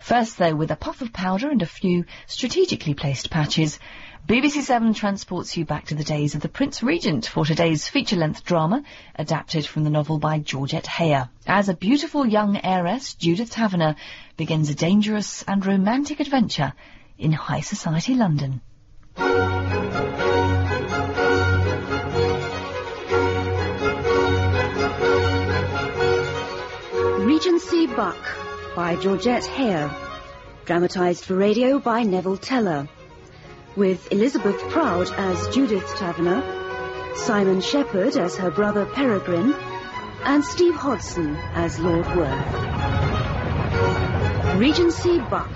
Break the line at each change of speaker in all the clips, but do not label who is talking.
First, though, with a puff of powder and a few strategically placed patches, BBC 7 transports you back to the days of the Prince Regent for today's feature-length drama, adapted from the novel by Georgette Heyer, as a beautiful young heiress, Judith Taverner, begins a dangerous and romantic adventure in high society London.
Regency Buck by Georgette Heyer, dramatised for radio by Neville Teller, with Elizabeth Proud as Judith Taverner, Simon Shepherd as her brother Peregrine, and Steve Hodson as Lord Worth. Regency Buck.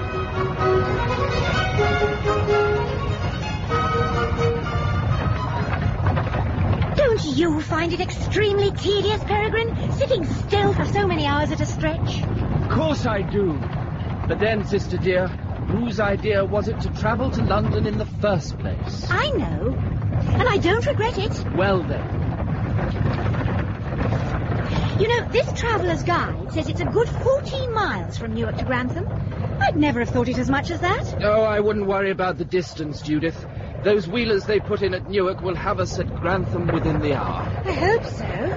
Don't you find it extremely tedious, Peregrine, sitting still for so many hours at a stretch?
Of course I do. But then, sister dear, whose idea was it to travel to London in the first place?
I know, and I don't regret it.
Well then.
You know, this traveller's guide says it's a good 14 miles from Newark to Grantham. I'd never have thought it as much as that.
Oh, I wouldn't worry about the distance, Judith. Those wheelers they put in at Newark will have us at Grantham within the hour.
I hope so.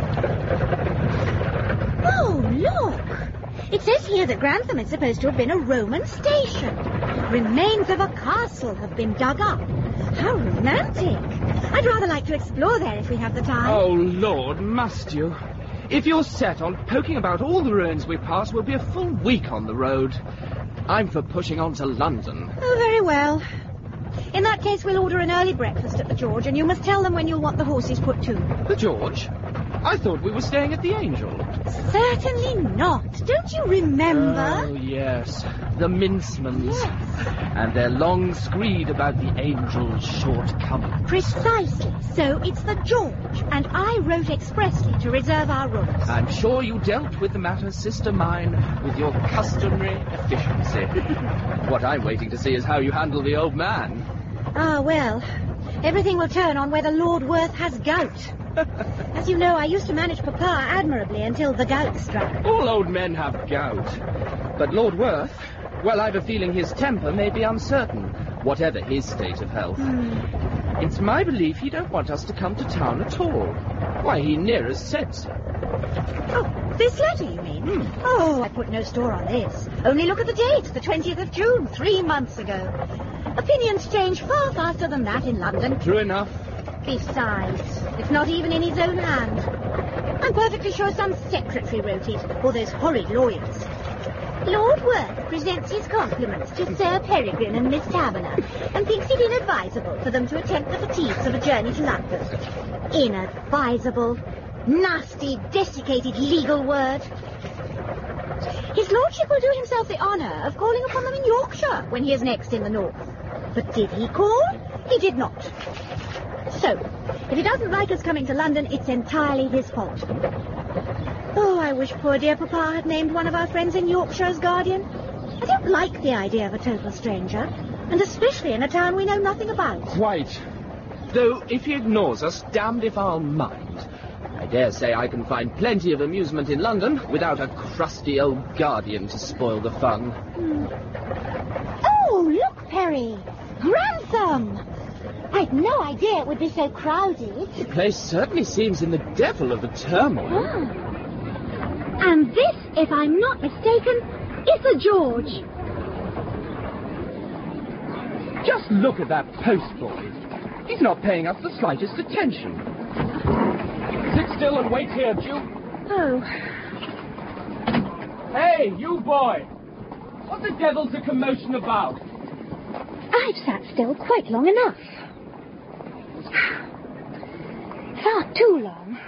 Oh, look! It says here that Grantham is supposed to have been a Roman station. Remains of a castle have been dug up. How romantic! I'd rather like to explore there if we have the time.
Oh, Lord, must you? If you're set on poking about all the ruins we pass, we'll be a full week on the road. I'm for pushing on to London.
Oh, very well. In that case, we'll order an early breakfast at the George, and you must tell them when you'll want the horses put to.
The George? I thought we were staying at the Angel.
Certainly not. Don't you remember?
Oh, yes. The Mincemans.
Yes.
And their long screed about the Angel's shortcomings.
Precisely. So it's the George, and I wrote expressly to reserve our rooms.
I'm sure you dealt with the matter, sister mine, with your customary efficiency. What I'm waiting to see is how you handle the old man.
Ah, well, everything will turn on whether Lord Worth has gout. As you know, I used to manage Papa admirably until the gout struck.
All old men have gout. But Lord Worth, well, I've a feeling his temper may be uncertain, whatever his state of health. It's my belief he don't want us to come to town at all. Why, he near as said so.
Oh, this letter, you mean? Oh, I put no store on this. Only look at the date, the 20th of June, 3 months ago. Opinions change far faster than that in London.
True enough.
Besides, it's not even in his own hand. I'm perfectly sure some secretary wrote it, or those horrid lawyers. Lord Worth presents his compliments to Sir Peregrine and Miss Taverner, and thinks it inadvisable for them to attempt the fatigues of a journey to London. Inadvisable. Nasty, desiccated legal word. His lordship will do himself the honour of calling upon them in Yorkshire when he is next in the north. But did he call? He did not. So, if he doesn't like us coming to London, it's entirely his fault. Oh, I wish poor dear Papa had named one of our friends in Yorkshire as guardian. I don't like the idea of a total stranger, and especially in a town we know nothing about.
Quite. Though, if he ignores us, damned if I'll mind. I dare say I can find plenty of amusement in London without a crusty old guardian to spoil the fun.
Oh, look, Perry! Grantham! I'd no idea it would be so crowded.
The place certainly seems in the devil of a turmoil.
And this, if I'm not mistaken, is the George.
Just look at that postboy. He's not paying us the slightest attention. Sit still and wait here, Jew.
Oh.
Hey, you boy! What the devil's the commotion about?
I've sat still quite long enough. Far too long.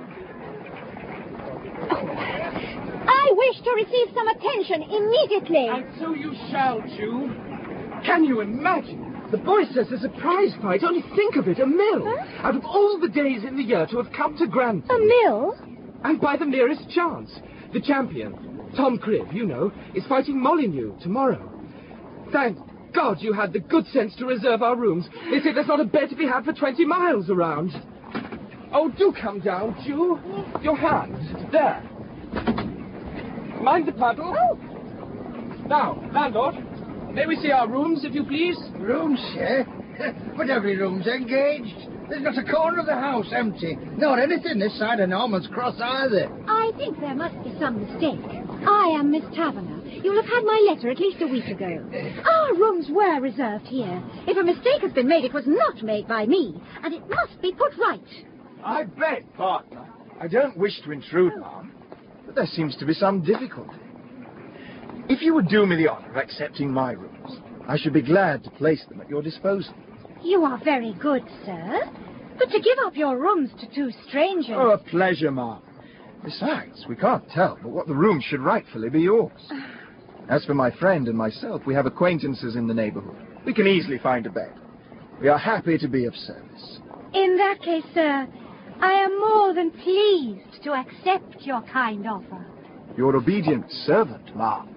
Oh. I wish to receive some attention immediately.
And so you shall, Jew. Can you imagine? The boy says there's a prize fight. Only think of it, a mill.
Huh?
Out of all the days in the year to have come to Grantham.
A mill?
And by the merest chance. The champion, Tom Cribb, you know, is fighting Molyneux tomorrow. Thank God you had the good sense to reserve our rooms. They say there's not a bed to be had for 20 miles around. Oh, do come down, Jew. Your hand. There. Mind the puddle.
Oh.
Now, landlord, may we see our rooms, if you please?
Rooms, eh? But every room's engaged. There's not a corner of the house empty. Not anything this side of Norman's Cross either.
I think there must be some mistake. I am Miss Taverner. You'll have had my letter at least a week ago. Our rooms were reserved here. If a mistake has been made, it was not made by me, and it must be put right.
I beg pardon. I don't wish to intrude, ma'am, but there seems to be some difficulty. If you would do me the honour of accepting my rooms, I should be glad to place them at your disposal.
You are very good, sir. But to give up your rooms to two strangers...
Oh, a pleasure, ma'am. Besides, we can't tell but what the rooms should rightfully be yours. As for my friend and myself, we have acquaintances in the neighbourhood. We can easily find a bed. We are happy to be of service.
In that case, sir, I am more than pleased to accept your kind offer.
Your obedient servant, ma'am.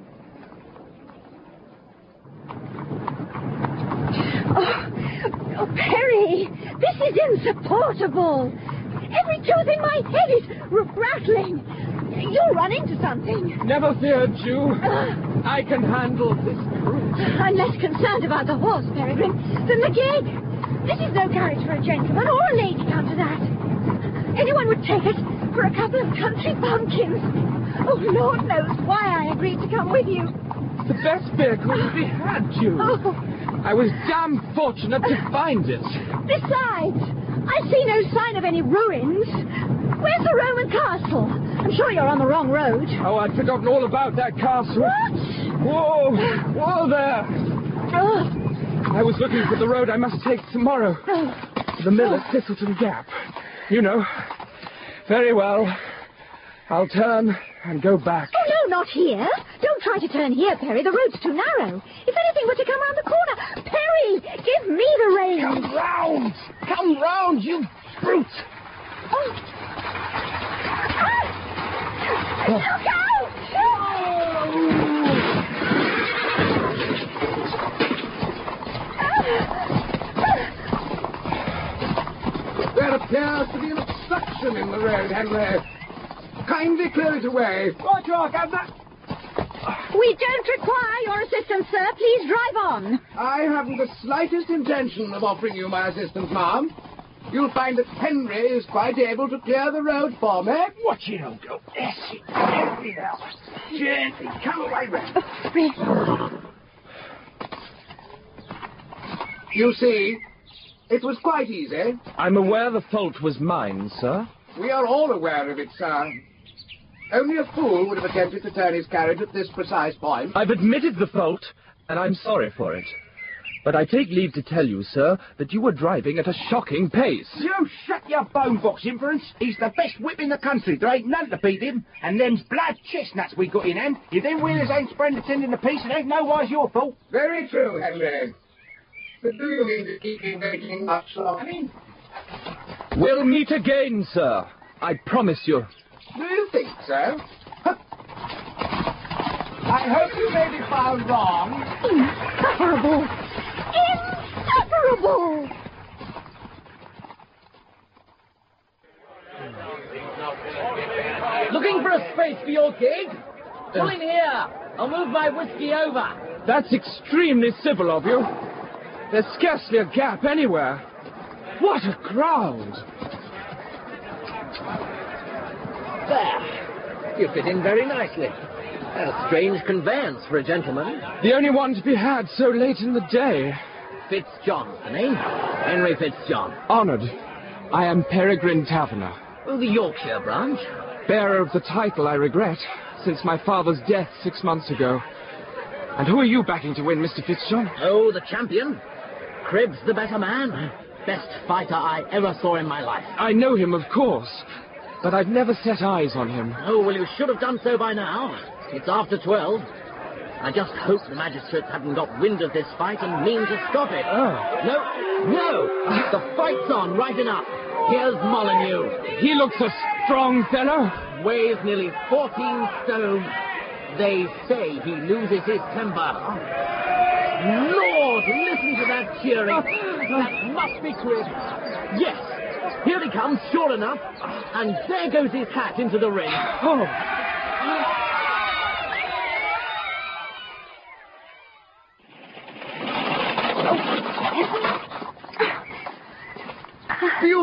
Oh, Perry, this is insupportable. Every tooth in my head is rattling. You'll run into something.
Never fear, Jew. I can handle this brute.
I'm less concerned about the horse, Peregrine, than the gig. This is no carriage for a gentleman or a lady, come to that. Anyone would take it for a couple of country bumpkins. Oh, Lord knows why I agreed to come with you.
The best vehicle we had, Jew.
Oh.
I was damn fortunate to find it.
Besides, I see no sign of any ruins. Where's the Roman castle? I'm sure you're on the wrong road.
Oh, I'd forgotten all about that castle.
What?
Whoa! Whoa there!
Oh.
I was looking for the road I must take tomorrow. To the mill at Thistleton Gap. You know. Very well. I'll turn and go back.
Oh, no, not here. Don't try to turn here, Perry. The road's too narrow. If anything were to come round the corner... Perry, give me the reins.
Come round! Come round, you brute!
Oh. Look out!
There appears to be an obstruction in the road, Henry. Kindly clear it away.
Right, York, I'm not...
We don't require your assistance, sir. Please drive on.
I haven't the slightst intention of offering you my assistance, ma'am. You'll find that Henry is quite able to clear the road for me.
Watch it, old girl. Yes, gently now. Gently. Come away, Red.
You see, it was quite easy.
I'm aware the fault was mine, sir.
We are all aware of it, sir. Only a fool would have attempted to turn his carriage at this precise point.
I've admitted the fault, and I'm sorry for it. But I take leave to tell you, sir, that you were driving at a shocking pace.
You shut your bone box, Inference. He's the best whip in the country. There ain't none to beat him. And them's blood chestnuts we got in hand. If them wheelers ain't spreading attending the piece, it ain't no wise your fault.
Very true, Henry. But do you mean to keep him waiting much longer?
We'll meet again, sir. I promise you.
Do you think so?
I hope you may be found wrong.
Insufferable! Insufferable!
Looking for a space for your gig? Pull in here. I'll move my whiskey over.
That's extremely civil of you. There's scarcely a gap anywhere. What a crowd!
There. You fit in very nicely. A strange conveyance for a gentleman.
The only one to be had so late in the day.
Fitzjohn's the name. Henry Fitzjohn.
Honoured. I am Peregrine Taverner.
Oh, the Yorkshire branch.
Bearer of the title I regret, since my father's death 6 months ago. And who are you backing to win, Mr. Fitzjohn?
Oh, the champion. Cribb's the better man. Best fighter I ever saw in my life.
I know him, of course, but I've never set eyes on him.
Oh, well, you should have done so by now. It's after 12. I just hope the magistrates haven't got wind of this fight and mean to stop it.
Oh.
No! The fight's on right enough. Here's Molyneux.
He looks a strong fellow.
Weighs nearly 14 stone. They say he loses his temper. Lord, listen to that cheering. That must be Cribb. Yes, here he comes, sure enough. And there goes his hat into the ring.
Oh.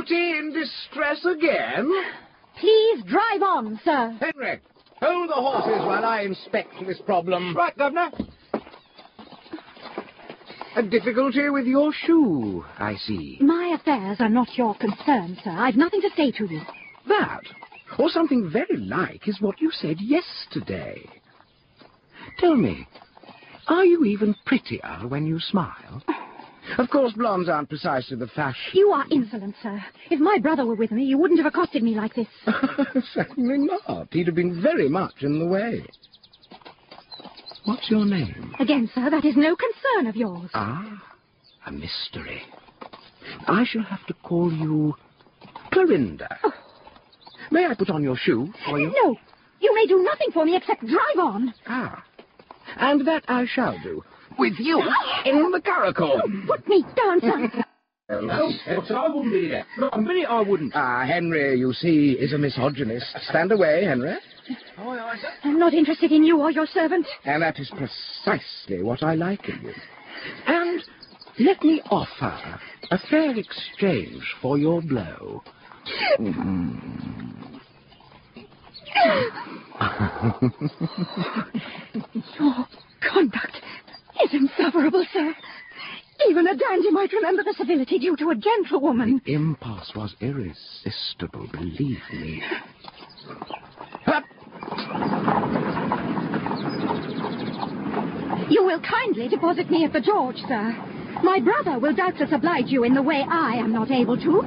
beauty in distress again?
Please drive on, sir.
Henry, hold the horses while I inspect this problem. Right, Governor. A difficulty with your shoe, I see.
My affairs are not your concern, sir. I've nothing to say to you.
That, or something very like, is what you said yesterday. Tell me, are you even prettier when you smile? Of course, blondes aren't precisely the fashion.
You are insolent, sir. If my brother were with me, you wouldn't have accosted me like this.
Certainly not. He'd have been very much in the way. What's your name?
Again, sir, that is no concern of yours.
Ah, a mystery. I shall have to call you Clorinda. Oh. May I put on your shoe for you?
No, you may do nothing for me except drive on.
Ah, and that I shall do. With you in the curricle.
Put me down, sir.
No, I wouldn't be there. Not a minute I wouldn't. Ah, Henry, you see, is a misogynist. Stand away, Henry.
Aye, sir. I'm not interested in you or your servant.
And that is precisely what I like in you. And let me offer a fair exchange for your blow.
Your conduct is insufferable, sir. Even a dandy might remember the civility due to a gentlewoman.
The impulse was irresistible, believe me. Up.
You will kindly deposit me at the George, sir. My brother will doubtless oblige you in the way I am not able to.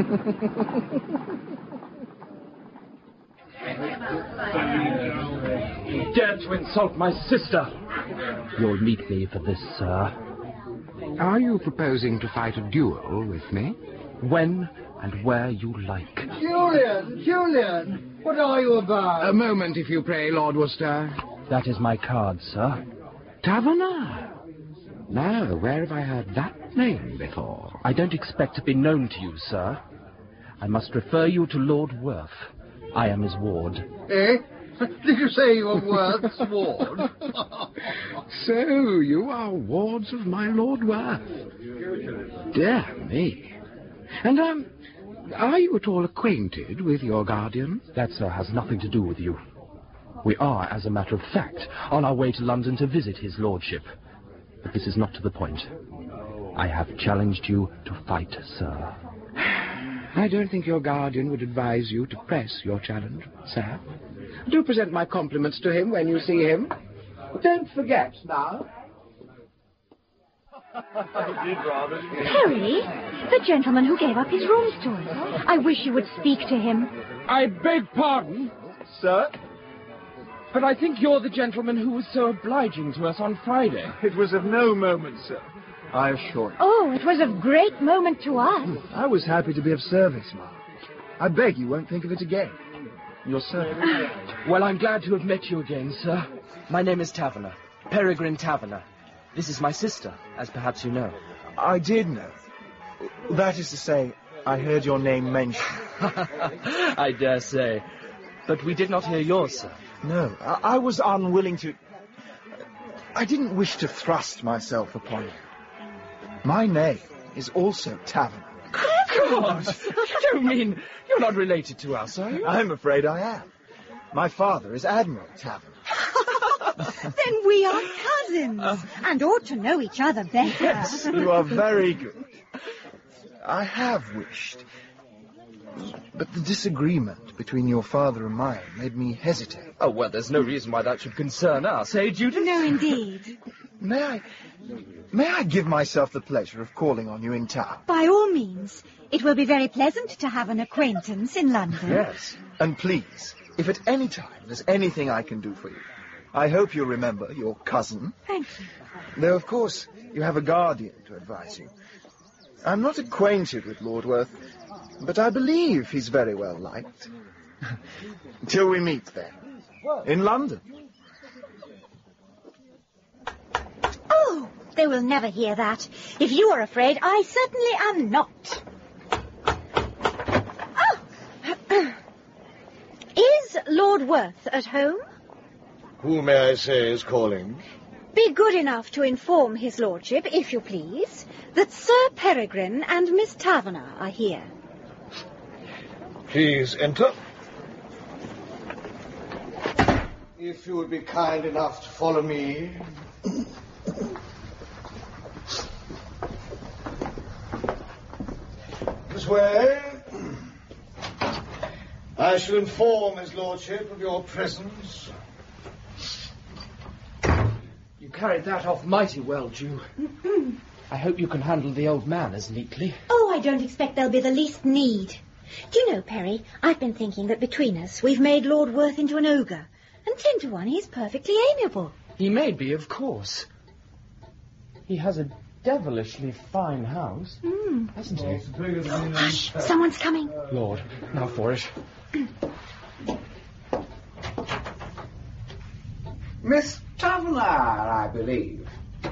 You dare to insult my sister.
You'll meet me for this, sir.
Are you proposing to fight a duel with me?
When and where you like.
Julian, what are you about?
A moment, if you pray, Lord Worcester.
That is my card, sir.
Taverner. Now, where have I heard that name before?
I don't expect to be known to you, sir. I must refer you to Lord Worth. I am his ward.
Eh? Did you say you were Worth's ward?
So, you are wards of my Lord Worth. Dear me. And, are you at all acquainted with your guardian?
That, sir, has nothing to do with you. We are, as a matter of fact, on our way to London to visit his lordship. But this is not to the point. I have challenged you to fight, sir.
I don't think your guardian would advise you to press your challenge, sir. Do present my compliments to him when you see him. Don't forget, now.
Harry, the gentleman who gave up his rooms to us. I wish you would speak to him.
I beg pardon,
Sir?
but I think you're the gentleman who was so obliging to us on Friday.
It was of no moment, sir. I assure you.
Oh, it was of great moment to us.
I was happy to be of service, ma'am. I beg you won't think of it again. Your servant.
Well, I'm glad to have met you again, sir.
My name is Taverner, Peregrine Taverner. This is my sister, as perhaps you know.
I did know. That is to say, I heard your name mentioned.
I dare say. But we did not hear yours, sir.
No, I was unwilling to... I didn't wish to thrust myself upon you. My name is also Taverner.
God! You don't mean you're not related to us, are you?
I'm afraid I am. My father is Admiral Taverner.
Then we are cousins, and ought to know each other better.
Yes, you are very good. I have wished. But the disagreement between your father and mine made me hesitate.
Oh, well, there's no reason why that should concern us, eh, Judith?
No, indeed.
May I give myself the pleasure of calling on you in town?
By all means. It will be very pleasant to have an acquaintance in London.
Yes. And please, if at any time there's anything I can do for you, I hope you'll remember your cousin.
Thank you.
Though, of course, you have a guardian to advise you. I'm not acquainted with Lord Worth, but I believe he's very well liked. Till we meet, then. In London.
Oh, they will never hear that. If you are afraid, I certainly am not. Oh! Is Lord Worth at home?
Who may I say is calling?
Be good enough to inform his lordship, if you please, that Sir Peregrine and Miss Taverner are here.
Please enter. If you would be kind enough to follow me. This way. I shall inform his lordship of your presence.
You carried that off mighty well, Jew. I hope you can handle the old man as neatly.
Oh, I don't expect there'll be the least need. Do you know, Perry, I've been thinking that between us we've made Lord Worth into an ogre. And 10 to 1, he's perfectly amiable.
He may be, of course. He has a devilishly fine house, hasn't he?
Oh, hush, someone's coming.
Lord, now for it.
Miss Taverner, I believe.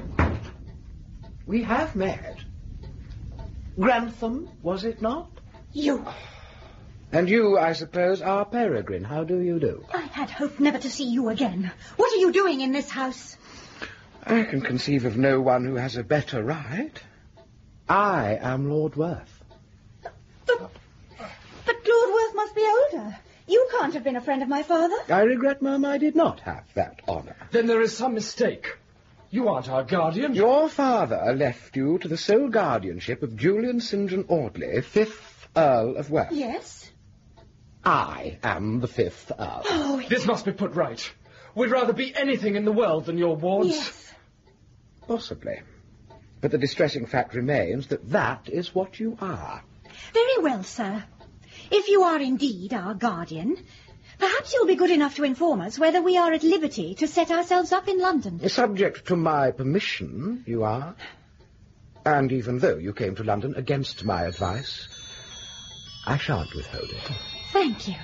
We have met. Grantham, was it not?
You.
And you, I suppose, are Peregrine. How do you do?
I had hoped never to see you again. What are you doing in this house?
I can conceive of no one who has a better right. I am Lord Worth.
But Lord Worth must be older. You can't have been a friend of my father.
I regret, ma'am, I did not have that honour.
Then there is some mistake. You aren't our guardian.
Your father left you to the sole guardianship of Julian St. John Audley, 5th Earl of Worth.
Yes.
I am the 5th Earl.
Oh,
This must be put right. We'd rather be anything in the world than your wards.
yes.
Possibly. But the distressing fact remains that that is what you are.
Very well, sir. If you are indeed our guardian, perhaps you'll be good enough to inform us whether we are at liberty to set ourselves up in London.
Subject to my permission, you are. And even though you came to London against my advice, I shan't withhold it.
Thank you.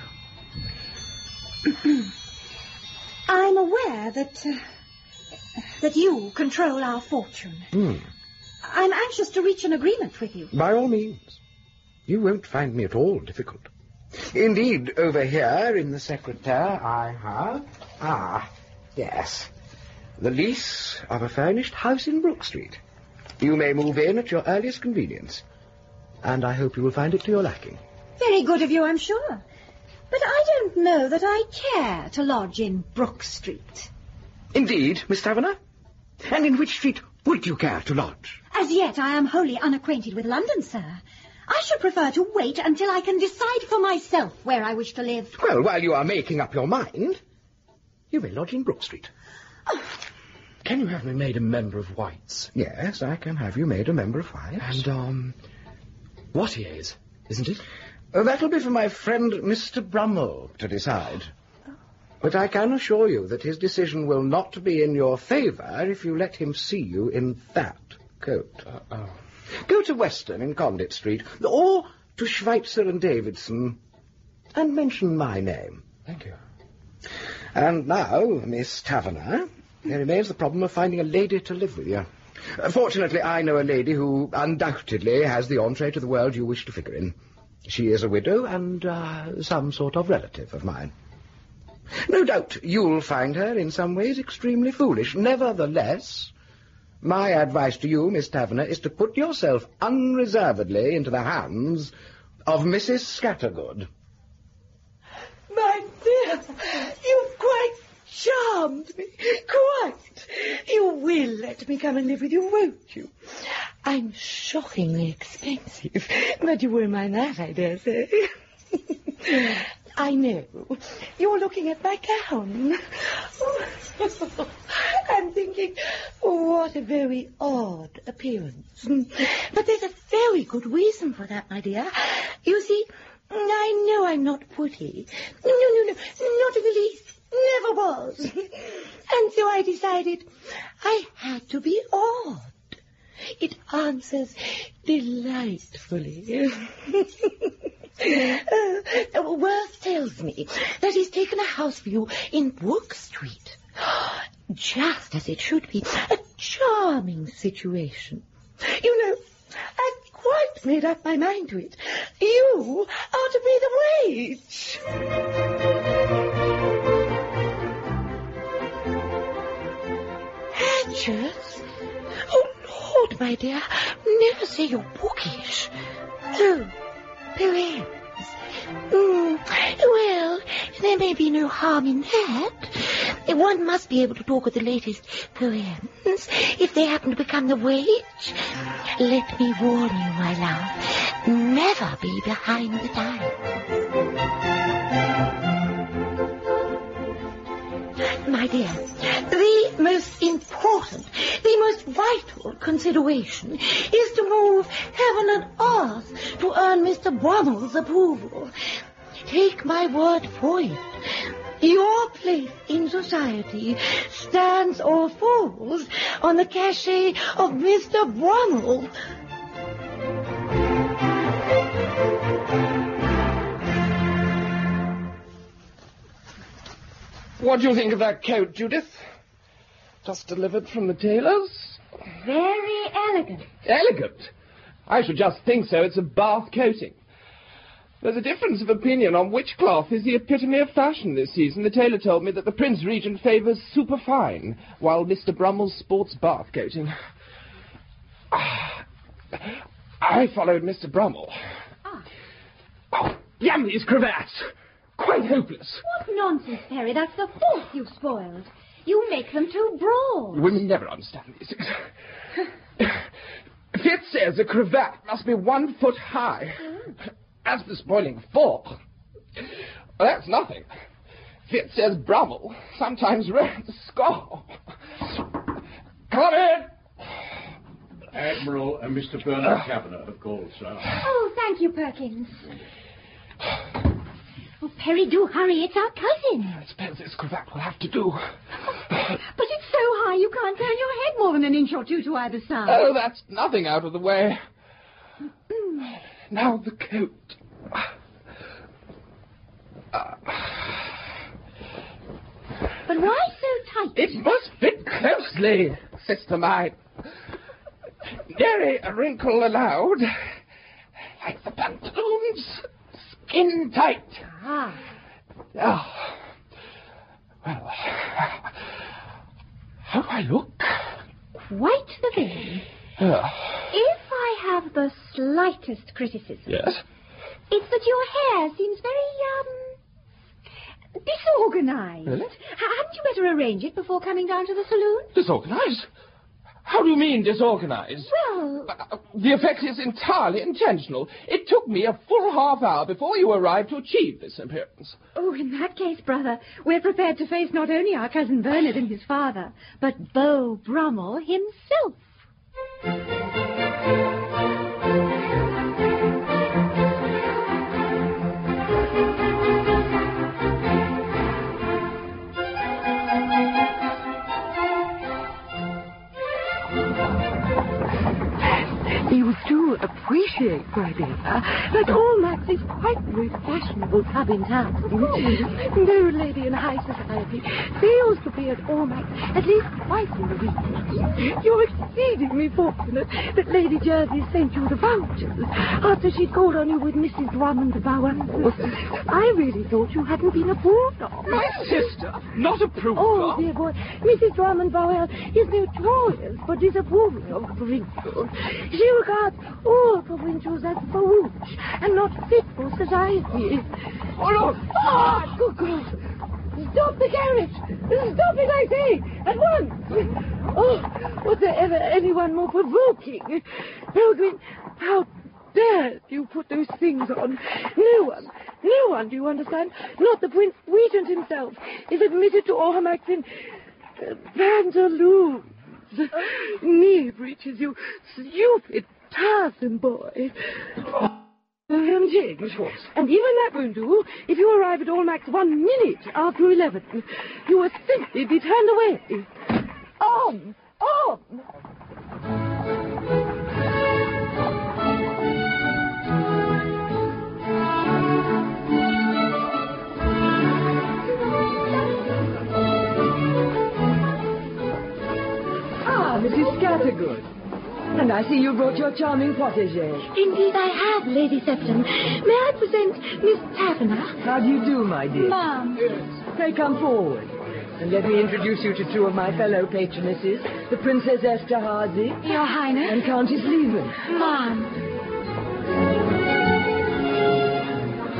I'm aware that you control our fortune. I'm anxious to reach an agreement with you.
By all means. You won't find me at all difficult. Indeed, over here in the secretaire I have... yes. The lease of a furnished house in Brook Street. You may move in at your earliest convenience. And I hope you will find it to your liking.
Very good of you, I'm sure. But I don't know that I care to lodge in Brook Street.
Indeed, Miss Taverner? And in which street would you care to lodge?
As yet, I am wholly unacquainted with London, sir. I should prefer to wait until I can decide for myself where I wish to live.
Well, while you are making up your mind, you may lodge in Brook Street.
Can you have me made a member of White's?
Yes, I can have you made a member of White's.
And, Watier's, isn't it?
That'll be for my friend Mr. Brummel to decide. But I can assure you that his decision will not be in your favour if you let him see you in that coat. Go to Weston in Condit Street, or to Schweitzer and Davidson, and mention my name.
Thank you.
And now, Miss Taverner, there remains the problem of finding a lady to live with you. Fortunately, I know a lady who undoubtedly has the entree to the world you wish to figure in. She is a widow and some sort of relative of mine. No doubt you'll find her in some ways extremely foolish. Nevertheless, my advice to you, Miss Taverner, is to put yourself unreservedly into the hands of Mrs. Scattergood.
My dear, you've quite charmed me. Quite. You will let me come and live with you, won't you? I'm shockingly expensive, but you won't mind that, I dare say. I know. You're looking at my gown. I'm thinking, what a very odd appearance. But there's a very good reason for that, my dear. You see, I know I'm not pretty. No, not in the least. Never was. And so I decided I had to be odd. It answers delightfully. Worth tells me that he's taken a house for you in Brook Street. Just as it should be. A charming situation. You know, I've quite made up my mind to it. You are to be the wage. Hatches? Oh, Lord, my dear, never say you're bookish. Oh, Perrin, Well, there may be no harm in that. One must be able to talk of the latest poems if they happen to become the wage. Let me warn you, my love, never be behind the times. My dear, the most important, the most vital consideration is to move heaven and earth to earn Mr. Brummel's approval. Take my word for it. Your place in society stands or falls on the cachet of Mr. Brummel.
What do you think of that coat, Judith? Just delivered from the tailor's?
Very elegant.
Elegant? I should just think so. It's a Bath coating. There's a difference of opinion on which cloth is the epitome of fashion this season. The tailor told me that the Prince Regent favours superfine, while Mr. Brummel sports Bath coating. I followed Mr. Brummel. Oh, damn these cravats! Quite hopeless.
What nonsense, Perry. That's the fourth you've spoiled. You make them too broad.
Women never understand these things. Fitz says a cravat must be 1 foot high. As for spoiling four, well, that's nothing. Fitz says Brummel sometimes runs the score. Come in!
Admiral and Mr. Bernard Kavanagh have called, sir.
Oh, thank you, Perkins. Oh, Perry, do hurry. It's our cousin.
I suppose this cravat will have to do.
But it's so high you can't turn your head more than an inch or two to either side.
Oh, that's nothing out of the way. Now the coat.
But why so tight?
It must fit closely, sister mine. Nary a wrinkle allowed. Like the pantaloons, skin tight.
Ah.
Oh. Well, how do I look?
Quite the thing. If I have the slightest criticism...
Yes?
It's that your hair seems very, disorganized.
Really?
Hadn't you better arrange it before coming down to the saloon?
Disorganized? How do you mean disorganized?
Well...
the effect is entirely intentional. It took me a full half hour before you arrived to achieve this appearance.
Oh, in that case, brother, we're prepared to face not only our cousin Bernard and his father, but Beau Brummel himself.
You do appreciate, my dear, that Almack's is quite the most fashionable club in town. No lady in high society fails to be at Almack's at least twice in the week. You're exceedingly fortunate that Lady Jersey sent you the vouchers after she'd called on you with Mrs. Drummond Bowell. I really thought you hadn't been approved of.
My sister? Not approved
Oh,
of?
dear boy, Mrs. Drummond Bowell is notorious for disapproving of provincials. She regards all provincials as farouche and not fit for society.
Oh, no!
Ah, good God! Stop the carriage! Stop it, I say! At once! Oh, was there ever anyone more provoking? Pilgrim, how dare you put those things on? No one, do you understand? Not the Prince Regent himself is admitted to Almack's in pantaloons. Knee breeches, you stupid, tiresome boy. And even that won't do. If you arrive at Almack's 1 minute after 11, you will simply be turned away. On!
Mrs. Scattergood. And I see you brought your charming protégé.
Indeed I have, Lady Septon. May I present Miss Kavanagh?
How do you do, my dear?
Ma'am.
Pray come forward. And let me introduce you to two of my fellow patronesses, the Princess Esterhazy.
Your Highness.
And Countess Leven.
Ma'am.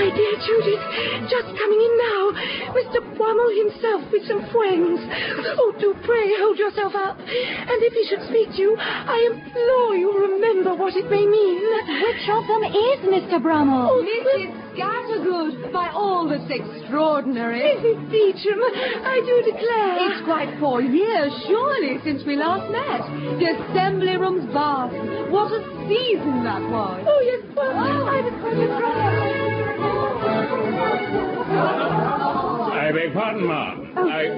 my dear Judith, just coming in now. Mr. Brummel himself with some friends. Oh, do pray hold yourself up. And if he should speak to you, I implore you remember what it may mean.
Which of them is Mr. Brummel?
Oh,
Mrs. Scattergood, by all that's extraordinary.
Mrs. Beecham, I do declare.
It's quite 4 years, surely, since we last met. The Assembly Room's vast. What a season that was.
Oh, yes, well, I was quite surprised.
I beg pardon, ma'am.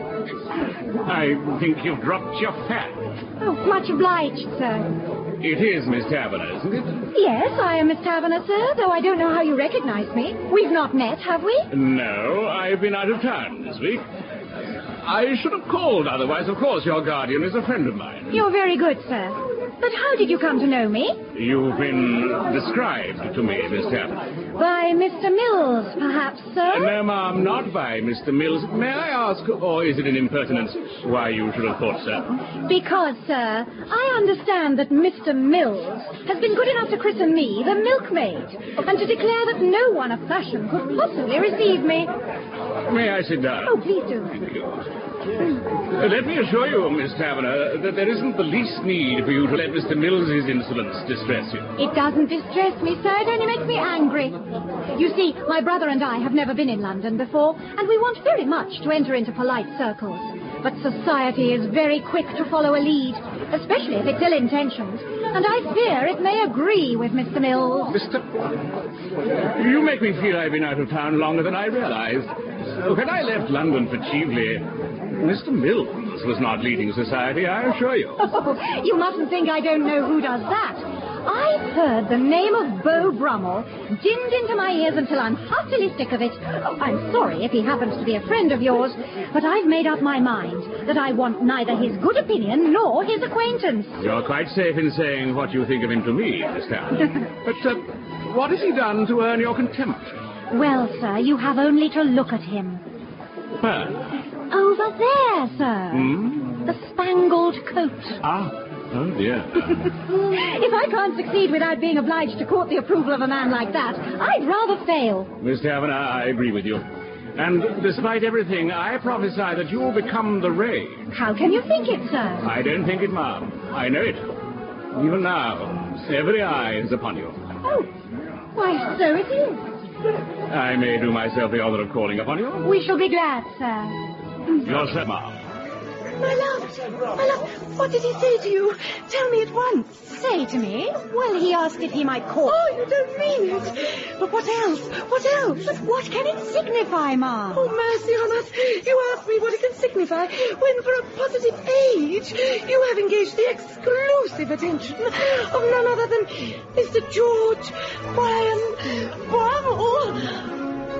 I think you've dropped your fan.
Oh, much obliged, sir.
It is Miss Taverner, isn't it?
Yes, I am Miss Taverner, sir, though I don't know how you recognize me. We've not met, have we?
No, I've been out of town this week. I should have called otherwise. Of course, your guardian is a friend of mine.
You're very good, sir. But how did you come to know me?
You've been described to me, Miss Taverner.
By Mr. Mills, perhaps, sir?
No, ma'am, not by Mr. Mills. May I ask, or is it an impertinence, why you should have thought so?
Because, sir, I understand that Mr. Mills has been good enough to christen me the milkmaid, and to declare that no one of fashion could possibly receive me.
May I sit down?
Oh, please do.
Thank you. Let me assure you, Miss Taverner, that there isn't the least need for you to let Mr. Mills's insolence distress you.
It doesn't distress me, sir. It only makes me angry. You see, my brother and I have never been in London before, and we want very much to enter into polite circles. But society is very quick to follow a lead, especially if it's ill-intentioned. And I fear it may agree with Mr. Mills.
You make me feel I've been out of town longer than I realized. When I left London for Cheveley, Mr. Mills was not leading society, I assure you.
Oh, you mustn't think I don't know who does that. I've heard the name of Beau Brummel dinned into my ears until I'm heartily sick of it. Oh, I'm sorry if he happens to be a friend of yours, but I've made up my mind that I want neither his good opinion nor his acquaintance.
You're quite safe in saying what you think of him to me, Miss Taverner. But what has he done to earn your contempt?
Well, sir, you have only to look at him.
Where?
Over there, sir.
Hmm?
The spangled coat.
Ah, oh dear.
If I can't succeed without being obliged to court the approval of a man like that, I'd rather fail.
Miss Taverner, I agree with you. And despite everything, I prophesy that you'll become the rage.
How can you think it, sir?
I don't think it, ma'am. I know it. Even now, every eye is upon you.
Oh, why, so it is.
I may do myself the honor of calling upon you.
We shall be glad, sir.
Yourself, ma'am.
My love, what did he say to you? Tell me at once.
Say to me? Well, he asked if he might call.
Oh, you don't mean it. But what else? What else?
But what can it signify, Ma?
Oh, mercy on us. You ask me what it can signify when, for a positive age, you have engaged the exclusive attention of none other than Mr. George Brian Brummel.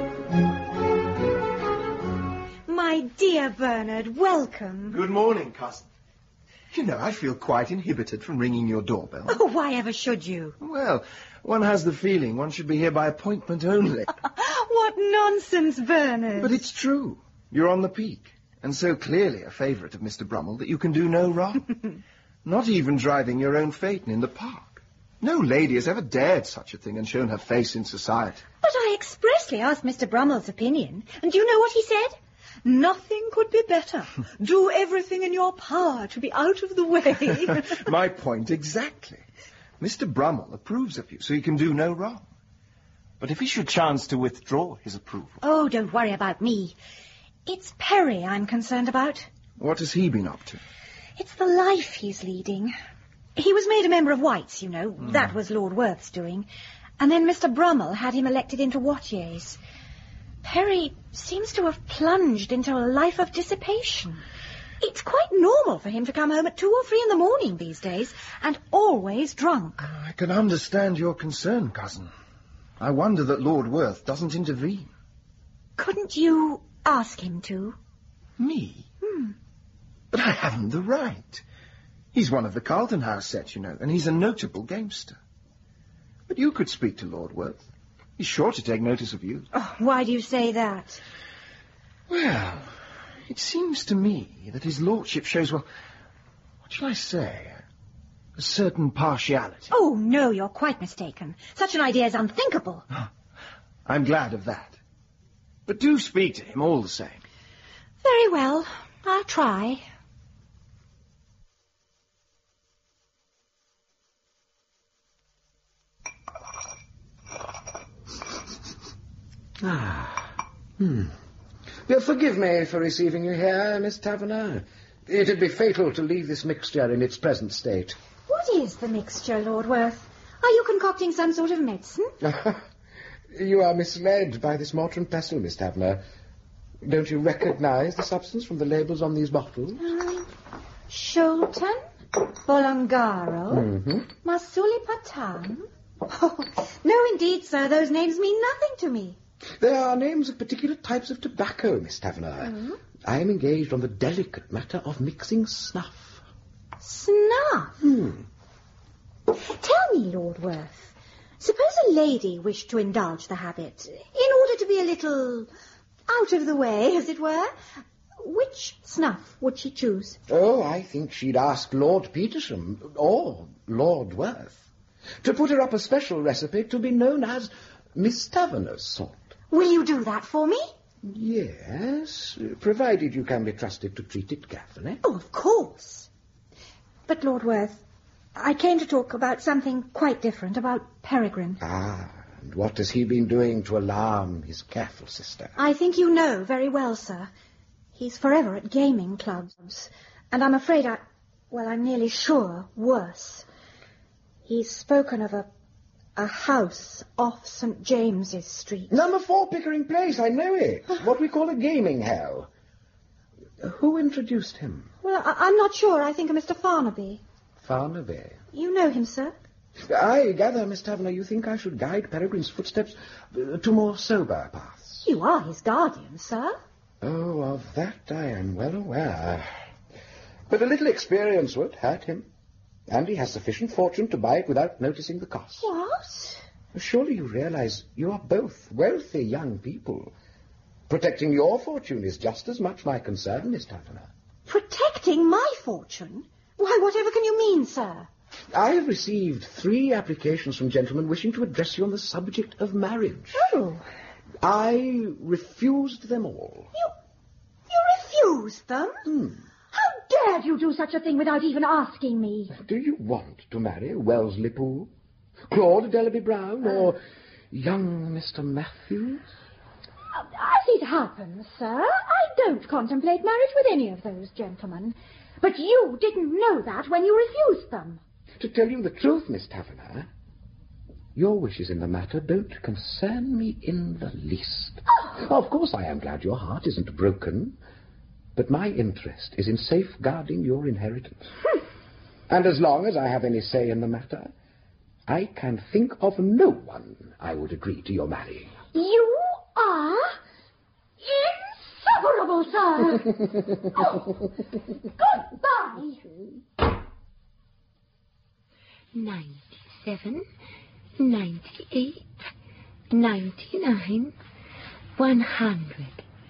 My dear Bernard, welcome.
Good morning, cousin. You know, I feel quite inhibited from ringing your doorbell.
Oh, why ever should you?
Well, one has the feeling one should be here by appointment only.
What nonsense, Bernard.
But it's true. You're on the peak, and so clearly a favourite of Mr. Brummel that you can do no wrong. Not even driving your own phaeton in the park. No lady has ever dared such a thing and shown her face in society.
But I expressly asked Mr. Brummel's opinion, and do you know what he said? Nothing could be better. Do everything in your power to be out of the way.
My point exactly. Mr. Brummel approves of you, so he can do no wrong. But if he should chance to withdraw his approval...
Oh, don't worry about me. It's Perry I'm concerned about.
What has he been up to?
It's the life he's leading. He was made a member of White's, you know. That was Lord Worth's doing. And then Mr. Brummel had him elected into Watier's. Perry seems to have plunged into a life of dissipation. It's quite normal for him to come home at 2 or 3 in the morning these days, and always drunk.
I can understand your concern, cousin. I wonder that Lord Worth doesn't intervene.
Couldn't you ask him to?
Me? But I haven't the right. He's one of the Carlton House set, you know, and he's a notable gamester. But you could speak to Lord Worth. He's sure to take notice of you.
Oh, why do you say that?
Well, it seems to me that his lordship shows, well, what shall I say, a certain partiality.
Oh, no, you're quite mistaken. Such an idea is unthinkable.
I'm glad of that. But do speak to him all the same.
Very well. I'll try.
Forgive me for receiving you here, Miss Taverner. It'd be fatal to leave this mixture in its present state.
What is the mixture, Lord Worth? Are you concocting some sort of medicine?
You are misled by this mortar and pestle, Miss Taverner. Don't you recognize the substance from the labels on these bottles?
Sholton, Bolangaro, Masulipatam. Oh, no, indeed, sir. Those names mean nothing to me.
They are names of particular types of tobacco, Miss Taverner. I am engaged on the delicate matter of mixing snuff.
Snuff? Tell me, Lord Worth, suppose a lady wished to indulge the habit, in order to be a little out of the way, as it were, which snuff would she choose?
Oh, I think she'd ask Lord Petersham, or Lord Worth, to put her up a special recipe to be known as Miss Taverner's salt.
Will you do that for me?
Yes, provided you can be trusted to treat it carefully.
Oh, of course. But, Lord Worth, I came to talk about something quite different, about Peregrine.
And what has he been doing to alarm his careful sister?
I think you know very well, sir. He's forever at gaming clubs, and I'm afraid I'm nearly sure worse. He's spoken of a house off St. James's Street.
Number 4 Pickering Place, I know it. What we call a gaming hell. Who introduced him?
Well, I'm not sure. I think of Mr. Farnaby.
Farnaby?
You know him, sir?
I gather, Miss Taverner, you think I should guide Peregrine's footsteps to more sober paths.
You are his guardian, sir.
Oh, of that I am well aware. But a little experience won't hurt him. And he has sufficient fortune to buy it without noticing the cost.
What?
Surely you realize you are both wealthy young people. Protecting your fortune is just as much my concern, Miss Taverner.
Protecting my fortune? Why, whatever can you mean, sir?
I have received 3 applications from gentlemen wishing to address you on the subject of marriage.
Oh.
I refused them all.
You refused them? How dared you do such a thing without even asking me?
Do you want to marry Wellesley Poole, Claude Dellaby Brown, or young Mr. Matthews?
As it happens, sir, I don't contemplate marriage with any of those gentlemen. But you didn't know that when you refused them.
To tell you the truth, Miss Taverner, your wishes in the matter don't concern me in the least. Of course, I am glad your heart isn't broken, but my interest is in safeguarding your inheritance. And as long as I have any say in the matter, I can think of no one I would agree to your marrying.
You are insufferable, sir. Oh, goodbye.
97, 98, 99, 100.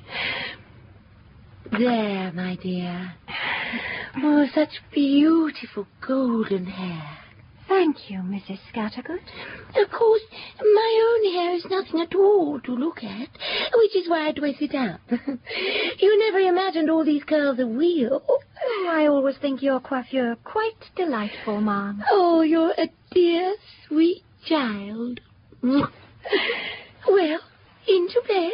There, my dear. Oh, such beautiful golden hair.
Thank you, Mrs. Scattergood.
Of course, my own hair is nothing at all to look at, which is why I dress it up. You never imagined all these curls are real.
I always think your coiffure quite delightful, Ma'am.
Oh, you're a dear, sweet child. Well, into bed.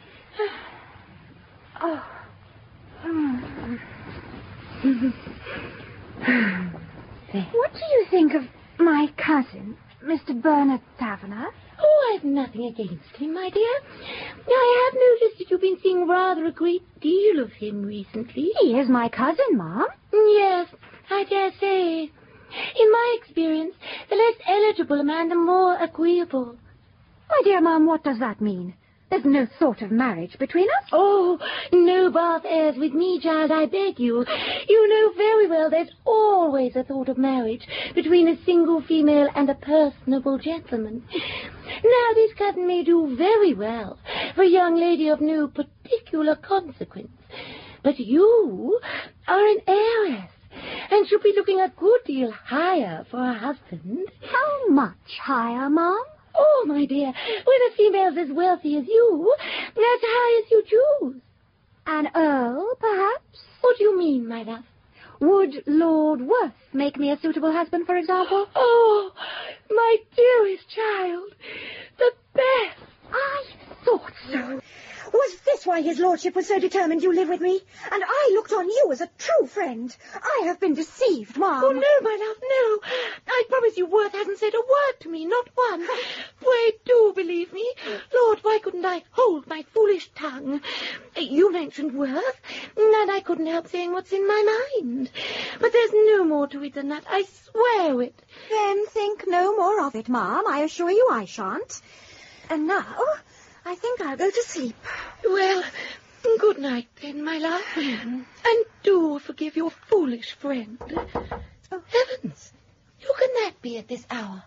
What do you think of my cousin, Mr. Bernard Taverner?
Oh, I've nothing against him, my dear. I have noticed that you've been seeing rather a great deal of him recently.
He is my cousin, Ma'am.
Yes, I dare say. In my experience, the less eligible a man, the more agreeable.
My dear Ma'am, what does that mean? There's no thought of marriage between us?
Oh, no Bath airs with me, child, I beg you. You know very well there's always a thought of marriage between a single female and a personable gentleman. Now, this cousin may do very well for a young lady of no particular consequence. But you are an heiress, and should be looking a good deal higher for a husband.
How much higher, Ma'am?
Oh, my dear, with a female as wealthy as you, as high as you choose. An earl, perhaps? What do you mean, my love? Would Lord Worth make me a suitable husband, for example? Oh, my dearest child, the best. I thought so.
Was this why his lordship was so determined you live with me? And I looked on you as a true friend. I have been deceived, Ma'am.
Oh, no, my love, no. I promise you Worth hasn't said a word to me, not one. Pray do believe me. Lord, why couldn't I hold my foolish tongue? You mentioned Worth, and I couldn't help saying what's in my mind. But there's no more to it than that, I swear it.
Then think no more of it, Ma'am. I assure you I shan't. And now, I think I'll go to sleep.
Well, good night then, my love. And do forgive your foolish friend. Oh, heavens! Who can that be at this hour?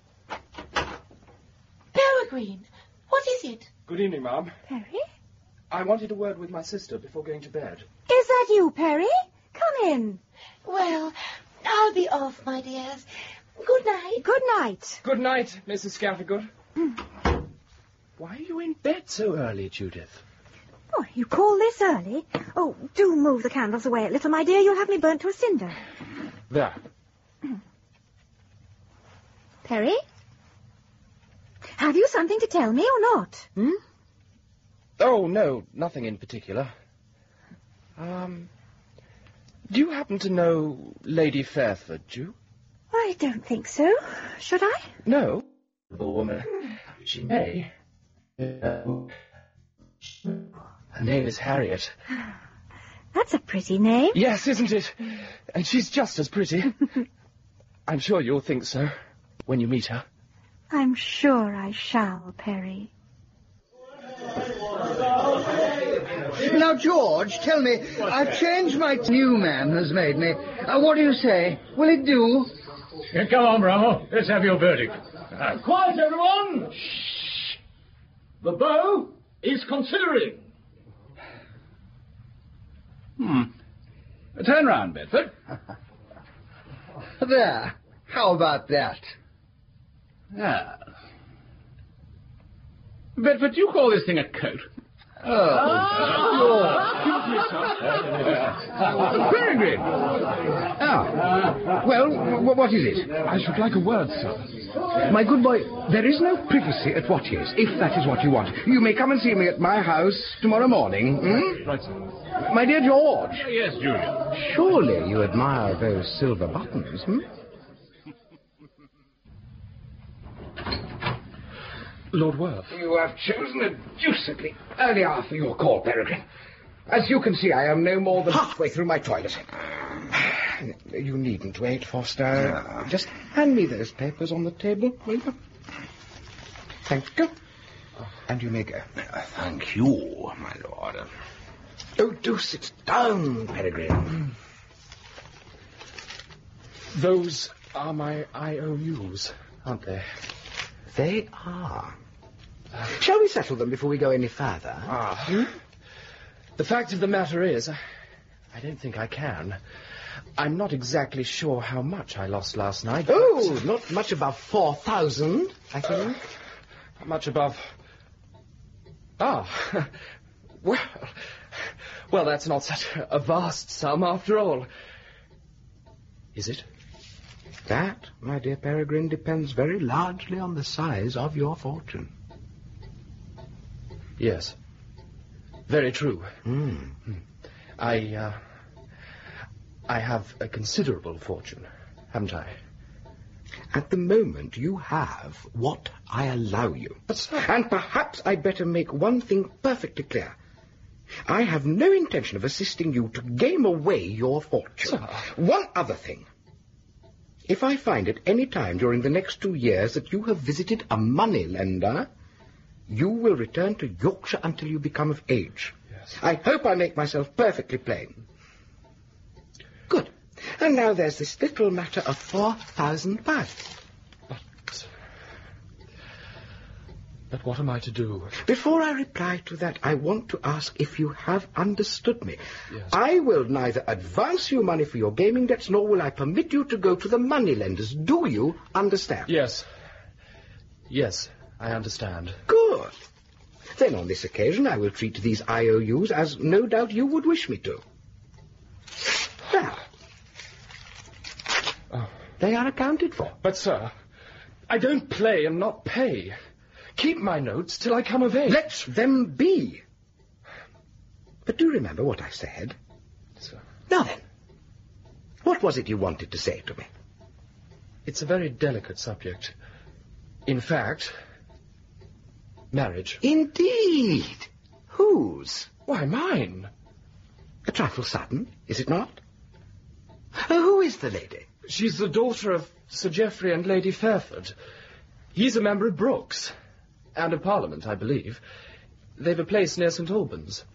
Peregrine, what is it?
Good evening, Ma'am.
Perry?
I wanted a word with my sister before going to bed.
Is that you, Perry? Come in.
Well, I'll be off, my dears. Good night.
Good night.
Good night, Mrs. Scattergood. Why are you in bed so early, Judith?
Oh, you call this early? Oh, do move the candles away a little, my dear. You'll have me burnt to a cinder.
There.
Perry? Have you something to tell me or not?
Oh, no, nothing in particular. Do you happen to know Lady Fairford, do you?
I don't think so. Should I?
No. The woman. She may. Her name is Harriet.
That's a pretty name.
Yes, isn't it? And she's just as pretty. I'm sure you'll think so when you meet her.
I'm sure I shall, Perry.
Now, George, tell me, I've changed my new man has made me. What do you say? Will it do?
Yeah, come on, Bravo. Let's have your verdict. Quiet, everyone! Shh! The beau is considering. Turn round, Bedford.
There. How about that?
Ah. Bedford, do you call this thing a coat? Peregrine!
Well, what is it?
I should like a word, sir.
My good boy, there is no privacy at Watier's, if that is what you want. You may come and see me at my house tomorrow morning.
Right, sir.
My dear George.
Yes, Julian.
Surely you admire those silver buttons,
Lord Worth.
You have chosen a deucedly early hour for your call, Peregrine. As you can see, I am no more than halfway through my toilet. You needn't wait, Foster. Just hand me those papers on the table, will you? Thank you. And you may go.
Thank you, my lord.
Oh, do sit down, Peregrine.
Those are my IOUs, aren't they?
They are. Shall we settle them before we go any further?
The fact of the matter is, I don't think I can. I'm not exactly sure how much I lost last night.
Oh, not much above 4,000, I think.
Not much above... Well, that's not such a vast sum after all. Is it?
That, my dear Peregrine, depends very largely on the size of your fortune.
Yes. Very true. I have a considerable fortune, haven't I?
At the moment, you have what I allow you. And perhaps I'd better make one thing perfectly clear. I have no intention of assisting you to game away your fortune. One other thing. If I find at any time during the next 2 years that you have visited a moneylender, you will return to Yorkshire until you become of age.
Yes.
I hope I make myself perfectly plain. Good. And now there's this little matter of £4,000.
But what am I to do?
Before I reply to that, I want to ask if you have understood me.
Yes.
I will neither advance you money for your gaming debts, nor will I permit you to go to the moneylenders. Do you understand?
Yes. Yes,
I understand.
Good. Then on this occasion I will treat these IOUs as no doubt you would wish me to. Now, they are accounted for.
But, sir, I don't play and not pay. Keep my notes till I come of age.
Let them be. But do remember what I said.
Sir.
Now then, what was it you wanted to say to me?
It's a very delicate subject. In fact, marriage.
Indeed. Whose?
Why, mine.
A trifle sudden, is it not? Who is the lady?
She's the daughter of Sir Geoffrey and Lady Fairford. He's a member of Brooks. And of Parliament, I believe. They've a place near St. Albans.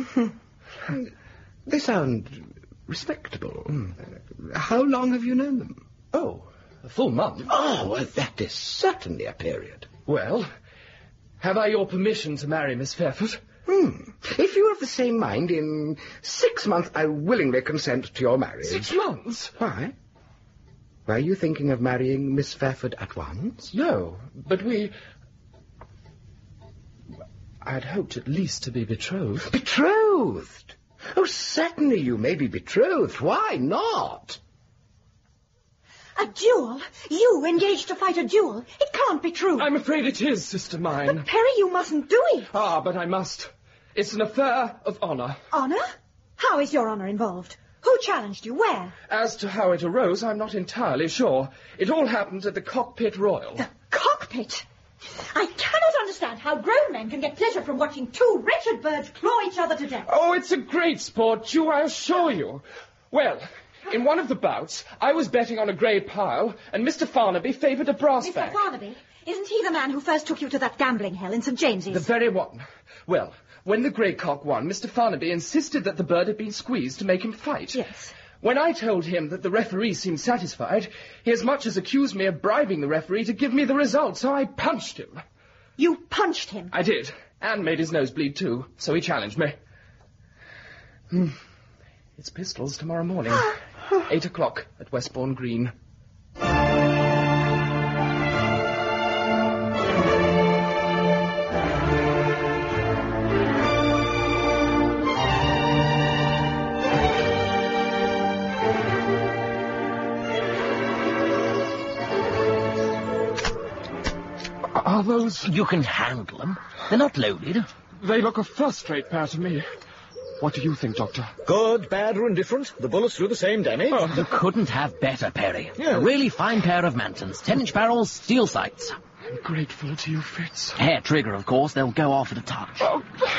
They sound respectable. How long have you known them?
Oh, a full month.
Oh, well, that is certainly a period.
Well, have I your permission to marry Miss Fairford?
If you're of the same mind, in 6 months I willingly consent to your marriage.
6 months?
Why? Were you thinking of marrying Miss Fairford at once?
No, but I'd hoped at least to be betrothed.
Betrothed? Oh, certainly you may be betrothed. Why not?
A duel? You engaged to fight a duel? It can't be true.
I'm afraid it is, sister mine.
But, Perry, you mustn't do it.
Ah, but I must. It's an affair of honour.
Honour? How is your honour involved? Who challenged you? Where?
As to how it arose, I'm not entirely sure. It all happened at the Cockpit Royal.
The cockpit? I cannot understand how grown men can get pleasure from watching two wretched birds claw each other to death.
Oh, it's a great sport, Jew, I assure you. Well, in one of the bouts, I was betting on a grey pile, and Mr. Farnaby favoured a brass
Mr.
back.
Farnaby? Isn't he the man who first took you to that gambling hell in St. James's?
The very one. Well, when the grey cock won, Mr. Farnaby insisted that the bird had been squeezed to make him fight.
Yes.
When I told him that the referee seemed satisfied, he as much as accused me of bribing the referee to give me the result, so I punched him.
You punched him?
I did, and made his nose bleed too, so he challenged me. It's pistols tomorrow morning. 8 o'clock at Westbourne Green. Are those...
You can handle them. They're not loaded.
They look a first-rate pair to me. What do you think, Doctor?
Good, bad, or indifferent. The bullets do the same damage.
Oh. You couldn't have better, Perry. Yeah. A really fine pair of Mantons. 10-inch barrels, steel sights.
I'm grateful to you, Fitz.
Hair trigger, of course. They'll go off at a touch.
Oh.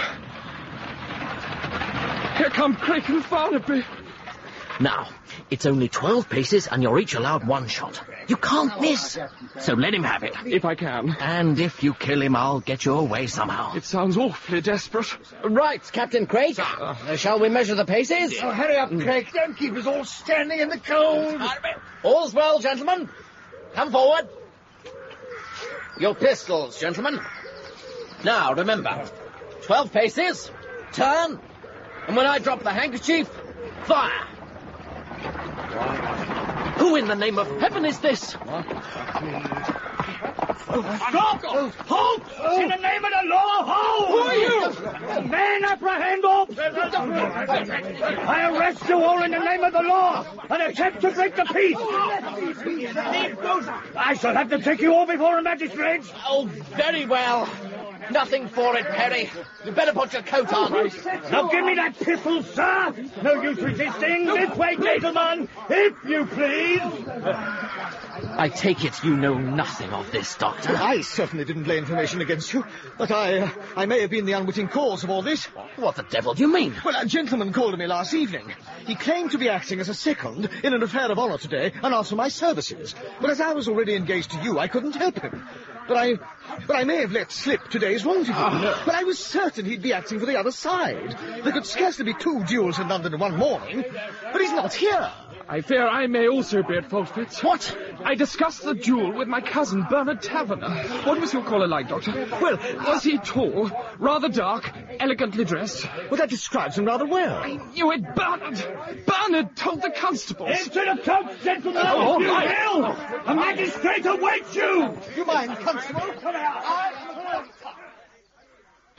Here come Craig and Farnaby.
Now, it's only 12 paces and you're each allowed one shot. You can't miss. So let him have it.
If I can.
And if you kill him, I'll get you away somehow.
It sounds awfully desperate.
Right, Captain Craig. Shall we measure the paces?
Oh, hurry up, Craig. Don't keep us all standing in the cold.
All's well, gentlemen. Come forward. Your pistols, gentlemen. Now, remember, 12 paces, turn, and when I drop the handkerchief, fire. Who in the name of heaven is this?
Stop! Halt! In the name of the law, halt!
Who are you?
Men, apprehend all prisoners! I arrest you all in the name of the law and attempt to break the peace! I shall have to take you all before a magistrate!
Oh, very well. Nothing for it, Perry. You better put your coat on.
Now give me that pistol, sir! No use resisting! This way, gentlemen! If you please!
I take it you know nothing of this, Doctor.
I certainly didn't lay information against you, but I may have been the unwitting cause of all this.
What the devil do you mean?
Well, a gentleman called on me last evening. He claimed to be acting as a second in an affair of honour today and asked for my services. But as I was already engaged to you, I couldn't help him. But I may have let slip today's rendezvous. But I was certain he'd be acting for the other side. There could scarcely be 2 duels in London in one morning. But he's not here.
I fear I may also be at fault, Fitz.
What?
I discussed the duel with my cousin, Bernard Taverner. What was your caller like, Doctor? Well, was he tall, rather dark, elegantly dressed?
Well, that describes him rather well.
I knew it, Bernard! Bernard told the constables.
Into the coach, gentlemen!
Oh,
you will! A magistrate awaits you!
You mind, Constable?
Come out!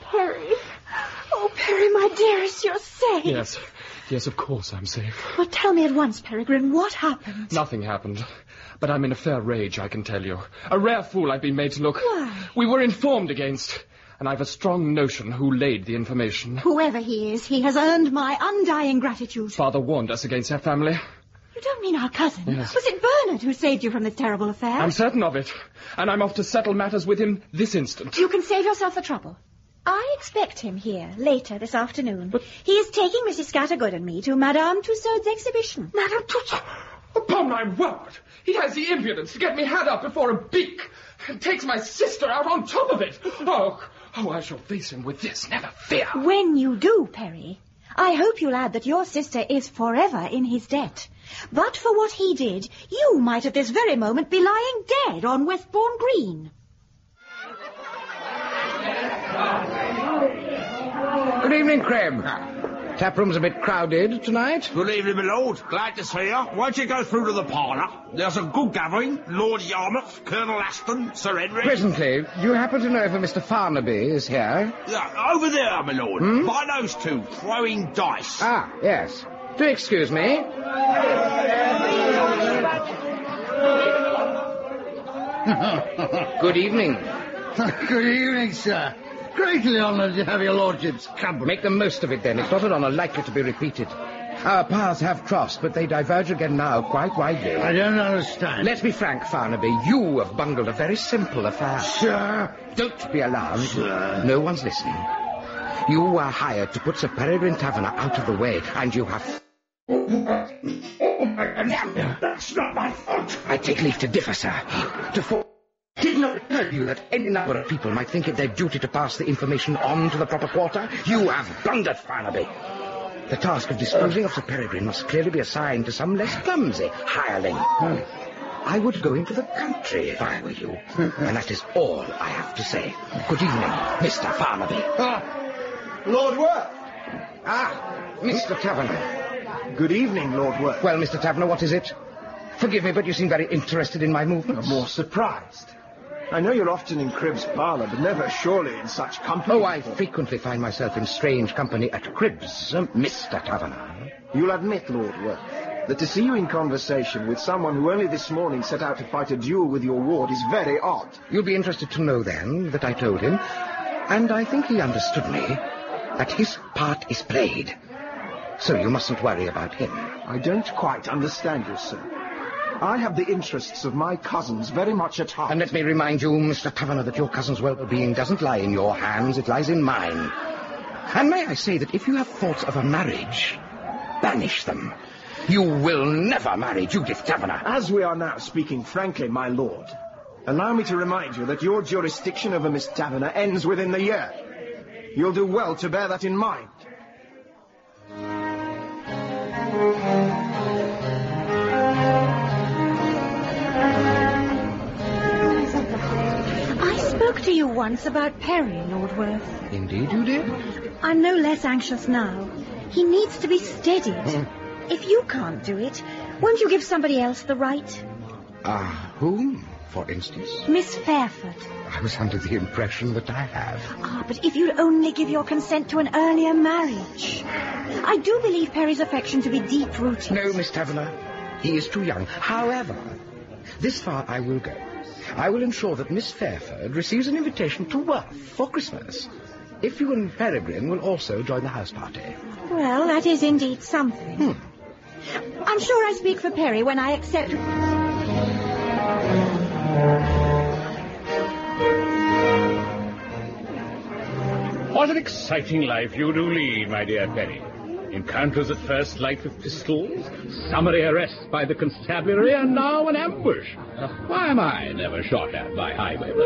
Perry. Oh, Perry, my dearest, you're safe.
Yes, of course I'm safe.
Well, tell me at once, Peregrine, what happened?
Nothing happened. But I'm in a fair rage, I can tell you. A rare fool I've been made to look.
Why?
We were informed against, and I've a strong notion who laid the information.
Whoever he is, he has earned my undying gratitude.
Father warned us against that family.
You don't mean our cousin?
Yes.
Was it Bernard who saved you from this terrible affair?
I'm certain of it, and I'm off to settle matters with him this instant.
You can save yourself the trouble. I expect him here later this afternoon. But he is taking Mrs. Scattergood and me to Madame Tussaud's exhibition.
Madame Tussaud?
Upon my word! He has the impudence to get me had up before a beak and takes my sister out on top of it. Oh, I shall face him with this, never fear.
When you do, Perry, I hope you'll add that your sister is forever in his debt. But for what he did, you might at this very moment be lying dead on Westbourne Green.
Good evening, Crib. Taproom's a bit crowded tonight.
Good evening, my lord. Glad to see you. Won't you go through to the parlour? There's a good gathering. Lord Yarmouth, Colonel Aston, Sir Henry.
Presently, do you happen to know if a Mr. Farnaby is here?
Yeah, over there, my lord. By those two, throwing dice.
Ah, yes. Do excuse me. Good evening.
Good evening, sir. Greatly honoured to have your lordship's company.
Make the most of it, then. It's not an honour likely to be repeated. Our paths have crossed, but they diverge again now quite widely.
I don't understand.
Let's be frank, Farnaby. You have bungled a very simple affair.
Sir?
Don't be alarmed.
Sir?
No one's listening. You were hired to put Sir Peregrine Taverner out of the way, and you have...
That's not my fault.
I take leave to differ, sir. Did not occur to you that any number of people might think it their duty to pass the information on to the proper quarter? You have blundered, Farnaby. The task of disposing of Sir Peregrine must clearly be assigned to some less clumsy hireling. I would go into the country if I were you. And that is all I have to say. Good evening, Mr. Farnaby.
Lord Worth!
Mr. Taverner.
Good evening, Lord Worth.
Well, Mr. Taverner, what is it? Forgive me, but you seem very interested in my movements.
I'm more surprised. I know you're often in Cribb's parlour, but never surely in such company.
Oh, I frequently find myself in strange company at Cribb's, Mr. Taverner.
You'll admit, Lord Worth, that to see you in conversation with someone who only this morning set out to fight a duel with your ward is very odd.
You'll be interested to know, then, that I told him, and I think he understood me, that his part is played. So you mustn't worry about him.
I don't quite understand you, sir. I have the interests of my cousins very much at heart.
And let me remind you, Mr. Taverner, that your cousin's well-being doesn't lie in your hands, it lies in mine. And may I say that if you have thoughts of a marriage, banish them. You will never marry Judith Taverner.
As we are now speaking frankly, my lord, allow me to remind you that your jurisdiction over Miss Taverner ends within the year. You'll do well to bear that in mind.
I spoke to you once about Perry, Lord Worth.
Indeed you did?
I'm no less anxious now. He needs to be steadied. If you can't do it, won't you give somebody else the right?
Whom, for instance?
Miss Fairford.
I was under the impression that I have.
But if you'd only give your consent to an earlier marriage. I do believe Perry's affection to be deep-rooted.
No, Miss Taverner. He is too young. However, this far I will go. I will ensure that Miss Fairford receives an invitation to Worth for Christmas. If you and Peregrine will also join the house party.
Well, that is indeed something. I'm sure I speak for Perry when I accept...
What an exciting life you do lead, my dear Perry. Encounters at first light with pistols, summary arrests by the constabulary, and now an ambush. Why am I never shot at by highwaymen?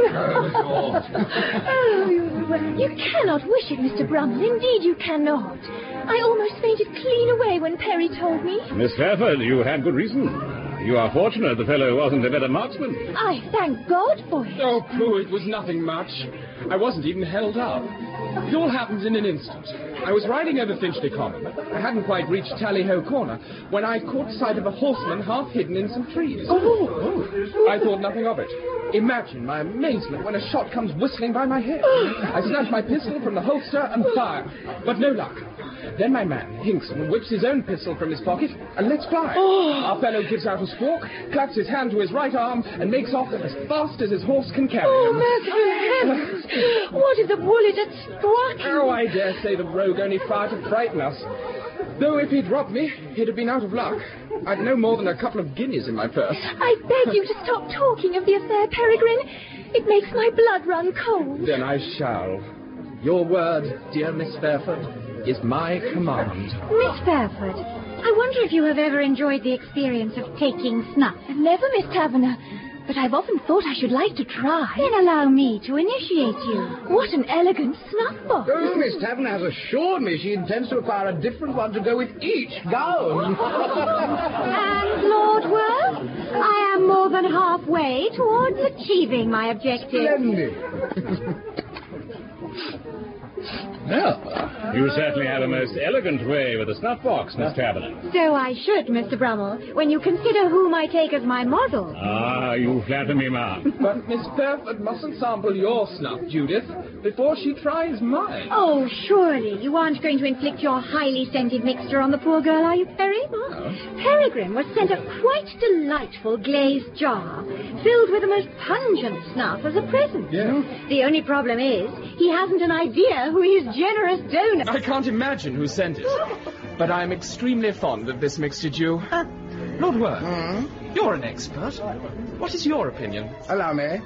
You cannot wish it, Mr. Brummel. Indeed you cannot. I almost fainted clean away when Perry told me.
Miss Fairford, you had good reason. You are fortunate the fellow wasn't a better marksman.
I thank God for it.
Oh, Prue, it was nothing much. I wasn't even held up. It all happened in an instant. I was riding over Finchley Common. I hadn't quite reached Tally-Ho Corner when I caught sight of a horseman half hidden in some trees. I thought nothing of it. Imagine my amazement when a shot comes whistling by my head. I snatch my pistol from the holster and fire, but no luck. Then my man, Hinkson, whips his own pistol from his pocket and lets fly. Our fellow gives out a squawk, claps his hand to his right arm, and makes off as fast as his horse can carry him.
Merciful heavens! What if the bullet had struck him?
Oh, I dare say the rogue only fired to frighten us. Though if he'd robbed me, he'd have been out of luck. I'd no more than a couple of guineas in my purse.
I beg you to stop talking of the affair, Peregrine. It makes my blood run cold.
Then I shall. Your word, dear Miss Fairford, is my command.
Miss Fairford, I wonder if you have ever enjoyed the experience of taking snuff.
Never, Miss Taverner. But I've often thought I should like to try.
Then allow me to initiate you.
What an elegant snuff box.
Oh, Miss Taverner has assured me she intends to acquire a different one to go with each gown.
And, Lord Worth, I am more than halfway towards achieving my objective.
Splendid.
Well, you certainly have a most elegant way with a snuff box, Miss Taverner.
So I should, Mr. Brummel, when you consider whom I take as my model.
Ah, you flatter me, ma'am.
But Miss Fairford mustn't sample your snuff, Judith, before she tries mine.
Oh, surely you aren't going to inflict your highly scented mixture on the poor girl, are you, Perry?
No.
Peregrine was sent a quite delightful glazed jar, filled with the most pungent snuff as a present.
Yeah.
The only problem is, he hasn't an idea who his generous donor...
I can't imagine who sent it. But I'm extremely fond of this mixture, Jew. Lord Worth, you're an expert. What is your opinion?
Allow me.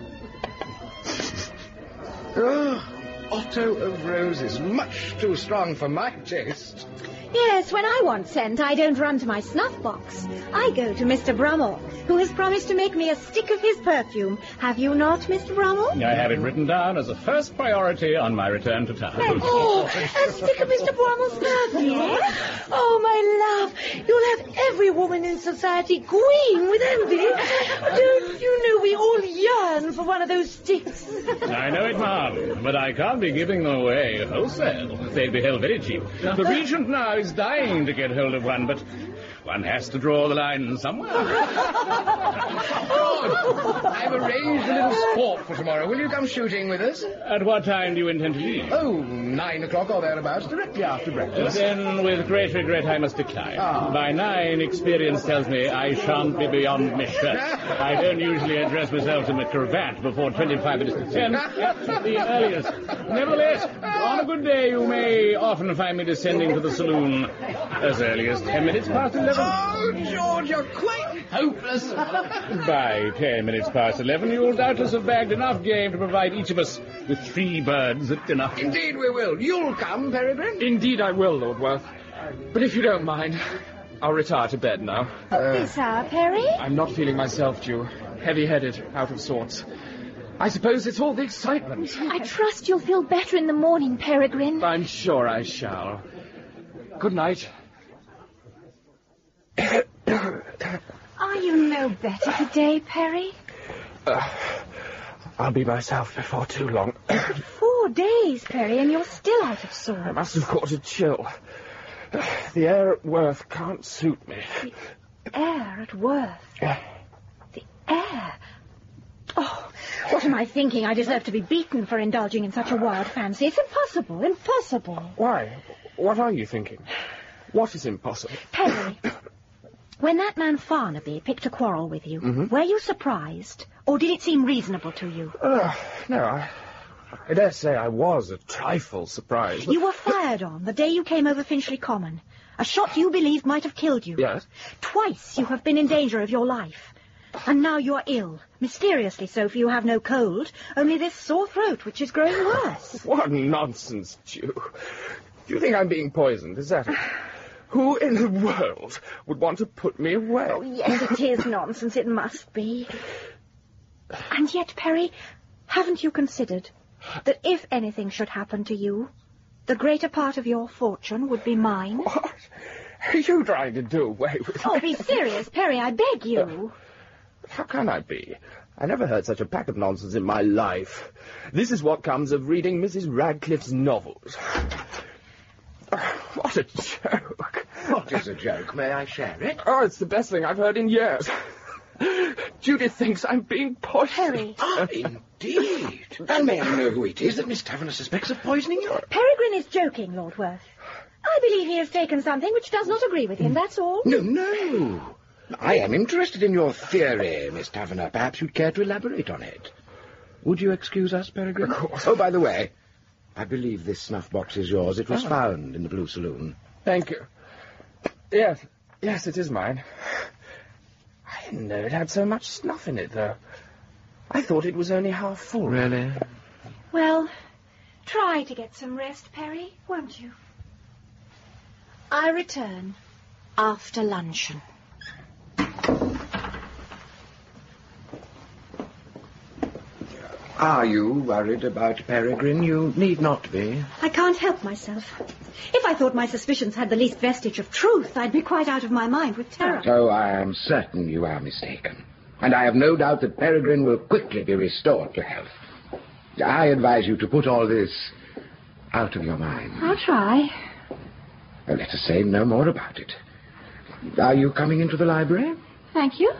Otto of Roses. Much too strong for my taste.
Yes, when I want scent, I don't run to my snuff box. I go to Mr. Brummel, who has promised to make me a stick of his perfume. Have you not, Mr. Brummel?
I have it written down as a first priority on my return to town.
Oh, a stick of Mr. Brummel's perfume. Oh, my love, you'll have every woman in society queen with envy. Don't you know we all yearn for one of those sticks?
I know it, ma'am, but I can't be giving them away wholesale. They'd be held very cheap. The Regent now is dying to get hold of one, but one has to draw the line somewhere.
I've arranged a little sport for tomorrow. Will you come shooting with us?
At what time do you intend to leave?
Oh, 9 o'clock or thereabouts, directly after breakfast.
Then, with great regret, I must decline. By 9, experience tells me I shan't be beyond my shirt. I don't usually address myself to my cravat before 25 minutes to 10. That's the earliest. Nevertheless, on a good day, you may often find me descending to the saloon as early as 10 minutes past 11.
Oh, George, you're quite hopeless.
By 10 minutes past 11, you'll doubtless have bagged enough game to provide each of us with 3 birds at dinner.
Indeed we will. You'll come, Peregrine?
Indeed I will, Lord Worth. But if you don't mind, I'll retire to bed now.
This hour, Perry?
I'm not feeling myself, Jew. Heavy-headed, out of sorts. I suppose it's all the excitement.
I trust you'll feel better in the morning, Peregrine.
I'm sure I shall. Good night.
Are you no better today, Perry?
I'll be myself before too long.
4 days, Perry, and you're still out of
I
sorts.
must have caught a chill. The air at Worth can't suit me.
The air at Worth. The air. Oh, what am I thinking? I deserve to be beaten for indulging in such a wild fancy. It's impossible, impossible.
Why? What are you thinking? What is impossible?
Perry, when that man Farnaby picked a quarrel with you, were you surprised, or did it seem reasonable to you?
No, I dare say I was a trifle surprised.
You were fired on the day you came over Finchley Common. A shot you believed might have killed you.
Yes.
Twice you have been in danger of your life. And now you are ill. Mysteriously so, for you have no cold, only this sore throat, which is growing worse.
What nonsense, Jew. Do you think I'm being poisoned? Is that it? Who in the world would want to put me away?
Oh, yes, it is nonsense. It must be. And yet, Perry, haven't you considered that if anything should happen to you, the greater part of your fortune would be mine?
What? Are you trying to do away with me?
Oh, be serious, Perry, I beg you.
How can I be? I never heard such a pack of nonsense in my life. This is what comes of reading Mrs. Radcliffe's novels. What a joke.
What is a joke? May I share it?
Oh, it's the best thing I've heard in years. Judith thinks I'm being poisoned.
Harry.
Ah, indeed. And may I know who it is that Miss Taverner suspects of poisoning you?
Peregrine is joking, Lord Worth. I believe he has taken something which does not agree with him, that's all.
No. I am interested in your theory, Miss Taverner. Perhaps you'd care to elaborate on it. Would you excuse us, Peregrine?
Of course.
Oh, by the way, I believe this snuff box is yours. It was found in the Blue Saloon.
Thank you. Yes, it is mine. I didn't know it had so much snuff in it, though. I thought it was only half full.
Really?
Well, try to get some rest, Perry, won't you? I return after luncheon.
Are you worried about Peregrine? You need not be.
I can't help myself. If I thought my suspicions had the least vestige of truth, I'd be quite out of my mind with terror.
So I am certain you are mistaken. And I have no doubt that Peregrine will quickly be restored to health. I advise you to put all this out of your mind.
I'll try.
Well, let us say no more about it. Are you coming into the library?
Thank you.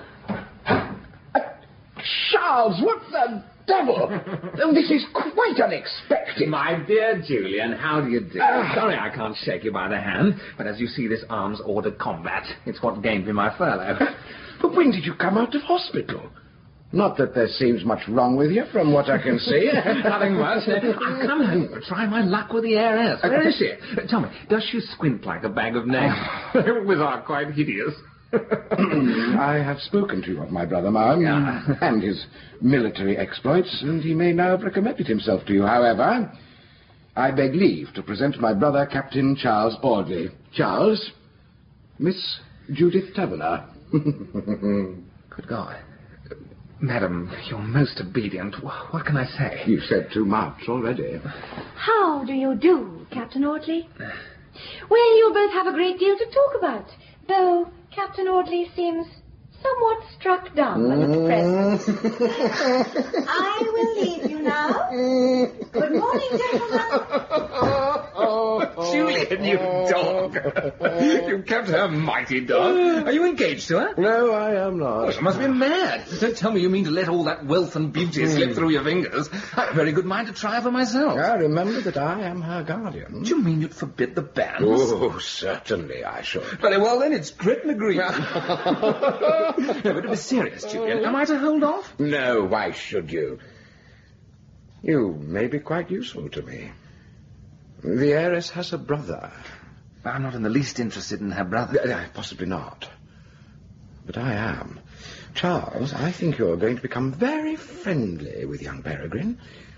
Charles, what the devil? Oh, this is quite unexpected.
My dear Julian, how do you do? Sorry I can't shake you by the hand, but as you see, this arms ordered combat. It's what gained me my furlough.
But when did you come out of hospital? Not that there seems much wrong with you, from what I can see.
Nothing much. I've come home to try my luck with the heiress. Where is she? Tell me, does she squint like a bag of nails? With our quite hideous.
I have spoken to you of my brother Mom and his military exploits, and he may now have recommended himself to you. However, I beg leave to present my brother, Captain Charles Audley. Charles, Miss Judith Taverner.
Good God. Madam, you're most obedient. What can I say?
You've said too much already.
How do you do, Captain Audley? Well, you both have a great deal to talk about, though Captain Audley seems somewhat struck down at present.
I will leave you now. Good morning, gentlemen.
Julian, you dog. You kept her mighty dog. Are you engaged to her?
No, I am not.
Oh, you must be mad. Don't tell me you mean to let all that wealth and beauty slip through your fingers. I've a very good mind to try for myself.
Now, remember that I am her guardian.
Do you mean you'd forbid the banns?
Oh, certainly I should.
Very well, then, it's grit and agreement. No, but to be serious, Julian, am I to hold off?
No, why should you? You may be quite useful to me. The heiress has a brother.
I'm not in the least interested in her brother.
Possibly not. But I am. Charles, I think you're going to become very friendly with young Peregrine.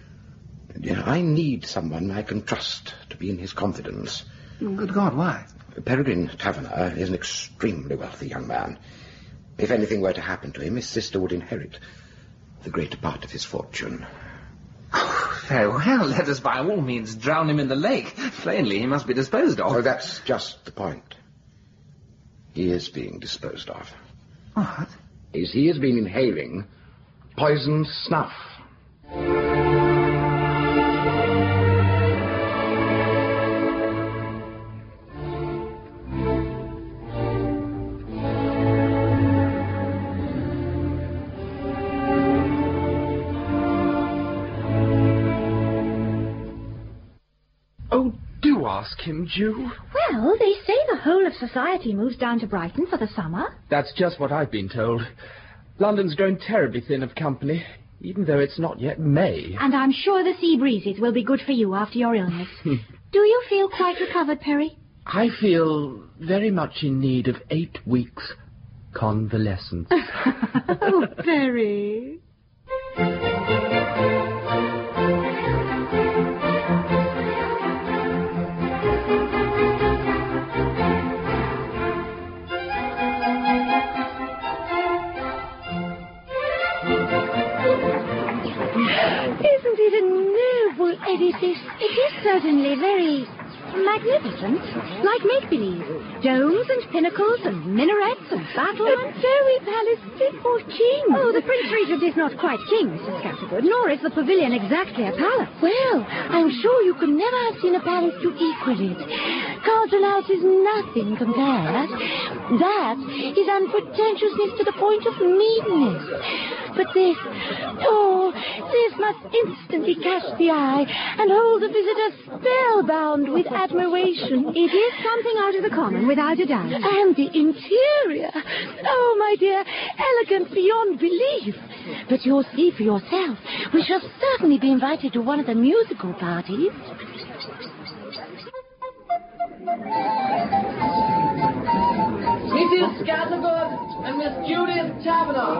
I need someone I can trust to be in his confidence.
Good God, why?
Peregrine Taverner is an extremely wealthy young man. If anything were to happen to him, his sister would inherit the greater part of his fortune.
Very well, let us by all means drown him in the lake. Plainly, he must be disposed of.
Oh, that's just the point. He is being disposed of.
What?
He has been inhaling poisoned snuff.
Ask him, Jew.
Well, they say the whole of society moves down to Brighton for the summer.
That's just what I've been told. London's grown terribly thin of company, even though it's not yet May.
And I'm sure the sea breezes will be good for you after your illness. Do you feel quite recovered, Perry?
I feel very much in need of 8 weeks convalescence.
Oh, Perry.
Isn't it a noble edifice? It is certainly very magnificent, like make-believe. Domes and pinnacles and minarets and battlements.
A fairy palace fit for kings.
Oh, the Prince Regent is not quite king, Mrs. Scattergood, nor is the pavilion exactly a palace.
Well, I'm sure you could never have seen a palace to equal it. Carlton House is nothing compared. That is unpretentiousness to the point of meanness. But this must instantly catch the eye and hold the visitor spellbound with admiration.
It is something out of the common, without a doubt.
And the interior. Oh, my dear, elegant beyond belief. But you'll see for yourself. We shall certainly be invited to one of the musical parties.
Mrs. Scattergood and Miss Judith Taverner.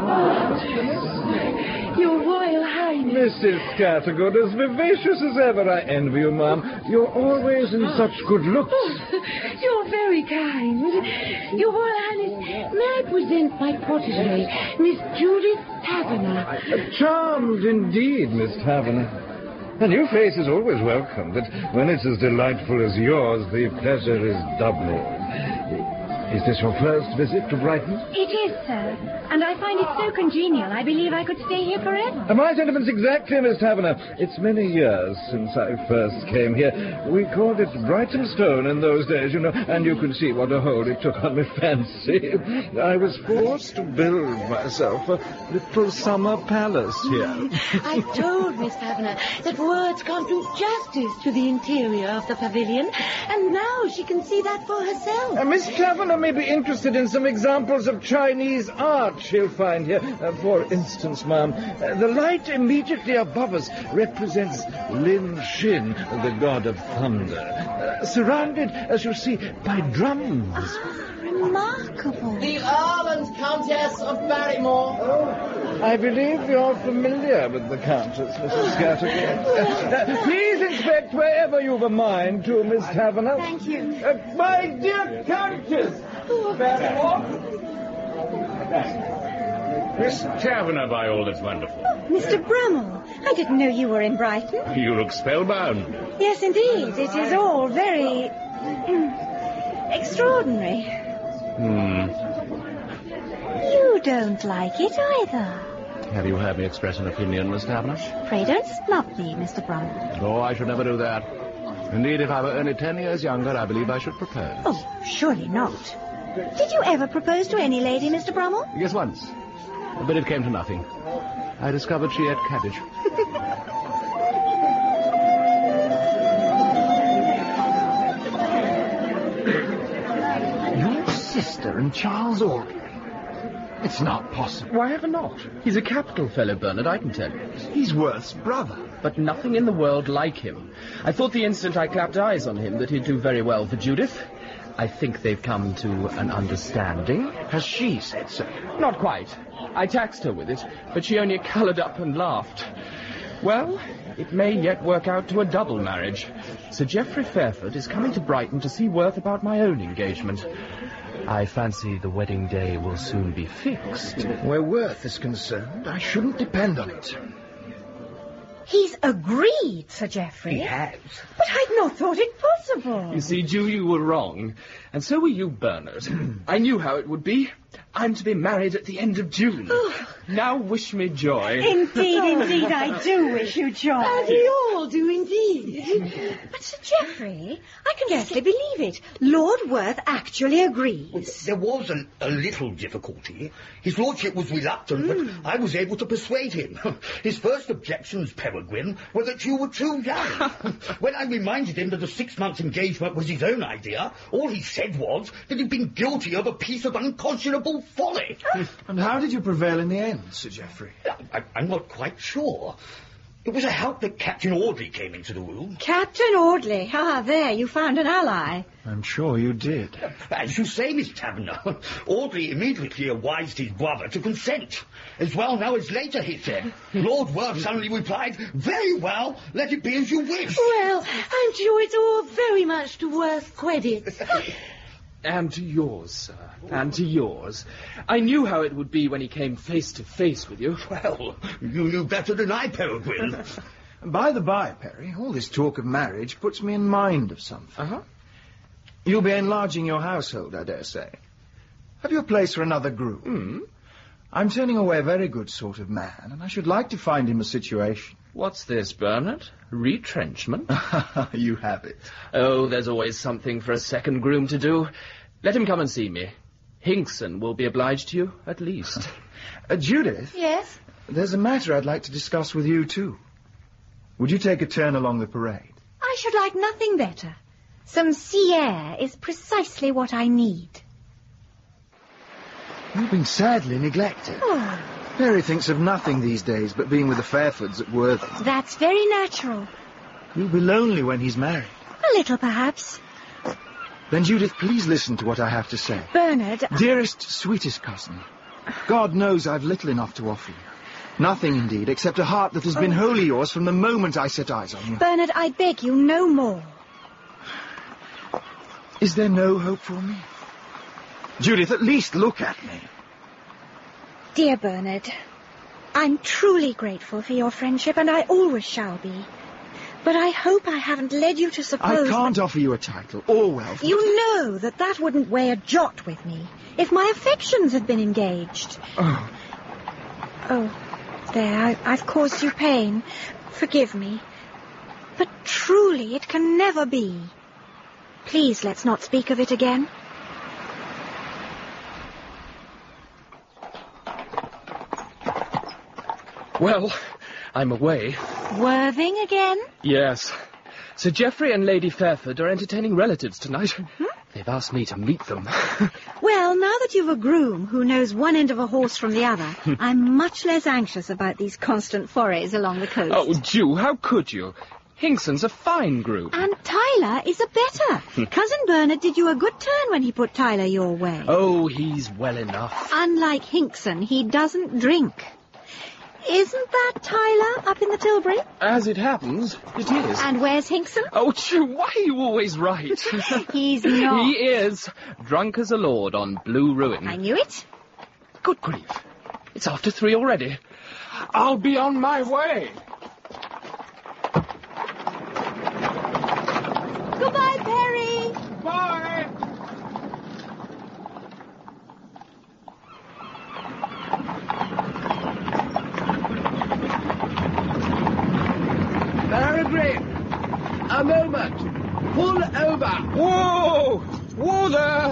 Your Royal Highness.
Mrs. Scattergood, as vivacious as ever. I envy you, ma'am. You're always in such good looks.
You're very kind. Your Royal Highness, may I present my protégée, Miss Judith Taverner?
Charmed indeed, Miss Taverner. A new face is always welcome, but when it's as delightful as yours, the pleasure is double. Is this your first visit to Brighton?
It is, sir. And I find it so congenial, I believe I could stay here forever.
My sentiments exactly, Miss Taverner. It's many years since I first came here. We called it Brightonstone in those days, you know, and you can see what a hold it took on my fancy. I was forced to build myself a little summer palace here.
I told Miss Taverner that words can't do justice to the interior of the pavilion, and now she can see that for herself.
Miss Taverner may be interested in some examples of Chinese art she'll find here. For instance, ma'am, the light immediately above us represents Lin Shin, the god of thunder, surrounded, as you see, by drums.
Remarkable.
The Earl and Countess of Barrymore.
I believe you're familiar with the Countess, Mrs. Scattergood. Please inspect wherever you've a mind to, Miss Taverner.
Thank you.
My dear Countess! Barrymore?
Miss Taverner, by all that's wonderful.
Mr. Brummel, I didn't know you were in Brighton.
You look spellbound.
Yes, indeed. It is all very extraordinary. You don't like it either.
Have you heard me express an opinion, Miss Taverner?
Pray don't snub me, Mr. Brummel.
Oh, I should never do that. Indeed, if I were only 10 years younger, I believe I should propose.
Oh, surely not. Did you ever propose to any lady, Mr. Brummel?
Yes, once. But it came to nothing. I discovered she ate cabbage.
Your sister and Charles Audley? It's not possible.
Why ever not? He's a capital fellow, Bernard, I can tell you.
He's Worth's brother.
But nothing in the world like him. I thought the instant I clapped eyes on him that he'd do very well for Judith. I think they've come to an understanding.
Has she said so?
Not quite. I taxed her with it, but she only coloured up and laughed. Well, it may yet work out to a double marriage. Sir Geoffrey Fairford is coming to Brighton to see Worth about my own engagement. I fancy the wedding day will soon be fixed.
Where Worth is concerned, I shouldn't depend on it.
He's agreed, Sir Geoffrey.
He has.
But I'd not thought it possible.
You see, Ju, you were wrong. And so were you, Bernard. I knew how it would be. I'm to be married at the end of June. Now wish me joy.
Indeed, I do wish you joy.
And we all do indeed.
But, Sir Geoffrey, I can scarcely believe it. Lord Worth actually agrees.
There was a little difficulty. His lordship was reluctant, but I was able to persuade him. His first objections, Peregrine, were that you were too young. When I reminded him that a 6-month engagement was his own idea, all he said was that he'd been guilty of a piece of unconscionable folly.
And how did you prevail in the end, Sir Geoffrey?
I'm not quite sure. It was a help that Captain Audley came into the room.
Captain Audley? Ah, there, you found an ally.
I'm sure you did.
As you say, Miss Taverner, Audley immediately advised his brother to consent. As well now as later, he said. Lord Worth suddenly replied, "Very well, let it be as you wish."
Well, I'm sure it's all very much to Worth's credit.
And to yours, sir. And to yours. I knew how it would be when he came face to face with you.
Well, you knew better than I, Peregrine.
By the by, Perry, all this talk of marriage puts me in mind of something.
Uh-huh.
You'll be enlarging your household, I dare say. Have you a place for another groom? I'm turning away a very good sort of man, and I should like to find him a situation.
What's this, Bernard? Retrenchment?
You have it.
Oh, there's always something for a second groom to do. Let him come and see me. Hinkson will be obliged to you, at least.
Judith?
Yes?
There's a matter I'd like to discuss with you, too. Would you take a turn along the parade?
I should like nothing better. Some sea air is precisely what I need.
You've been sadly neglected.
Oh,
Perry thinks of nothing these days but being with the Fairfords at Worthing.
that's very natural.
You'll be lonely when he's married.
A little, perhaps.
Then, Judith, please listen to what I have to say.
Bernard...
Dearest, sweetest cousin, God knows I've little enough to offer you. Nothing, indeed, except a heart that has been wholly yours from the moment I set eyes on you.
Bernard, I beg you, no more.
Is there no hope for me? Judith, at least look at me.
Dear Bernard, I'm truly grateful for your friendship, and I always shall be. But I hope I haven't led you to suppose
I can't offer you a title, or wealth.
You know that wouldn't weigh a jot with me if my affections had been engaged. Oh, there, I've caused you pain. Forgive me. But truly, it can never be. Please, let's not speak of it again.
Well, I'm away.
Worthing again?
Yes. Sir Geoffrey and Lady Fairford are entertaining relatives tonight. They've asked me to meet them.
Well, now that you've a groom who knows one end of a horse from the other, I'm much less anxious about these constant forays along the coast.
Oh, Jew, how could you? Hinkson's a fine groom.
And Tyler is a better. Cousin Bernard did you a good turn when he put Tyler your way.
Oh, he's well enough.
Unlike Hinkson, he doesn't drink. Isn't that Tyler up in the Tilbury?
As it happens, it is.
And where's Hinkson?
Oh, Jew, why are you always right?
He's not.
He is. Drunk as a lord on Blue Ruin.
I knew it.
Good grief. It's after 3 already. I'll be on my way.
Goodbye, Perry.
Bye.
Peregrine! A moment! Pull over!
Whoa! Whoa there!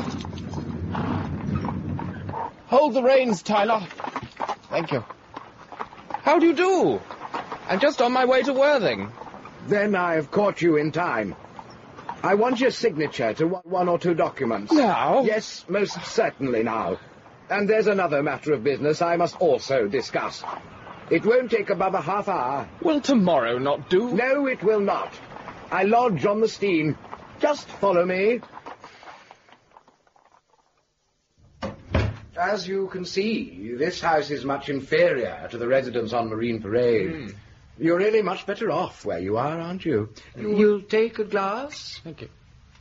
Hold the reins, Tyler. Thank you. How do you do? I'm just on my way to Worthing.
Then I have caught you in time. I want your signature to one or two documents.
Now?
Yes, most certainly now. And there's another matter of business I must also discuss. It won't take above a half hour.
Will tomorrow not do?
No, it will not. I lodge on the steam. Just follow me. As you can see, this house is much inferior to the residence on Marine Parade. You're really much better off where you are, aren't you? You'll take a glass?
Thank you.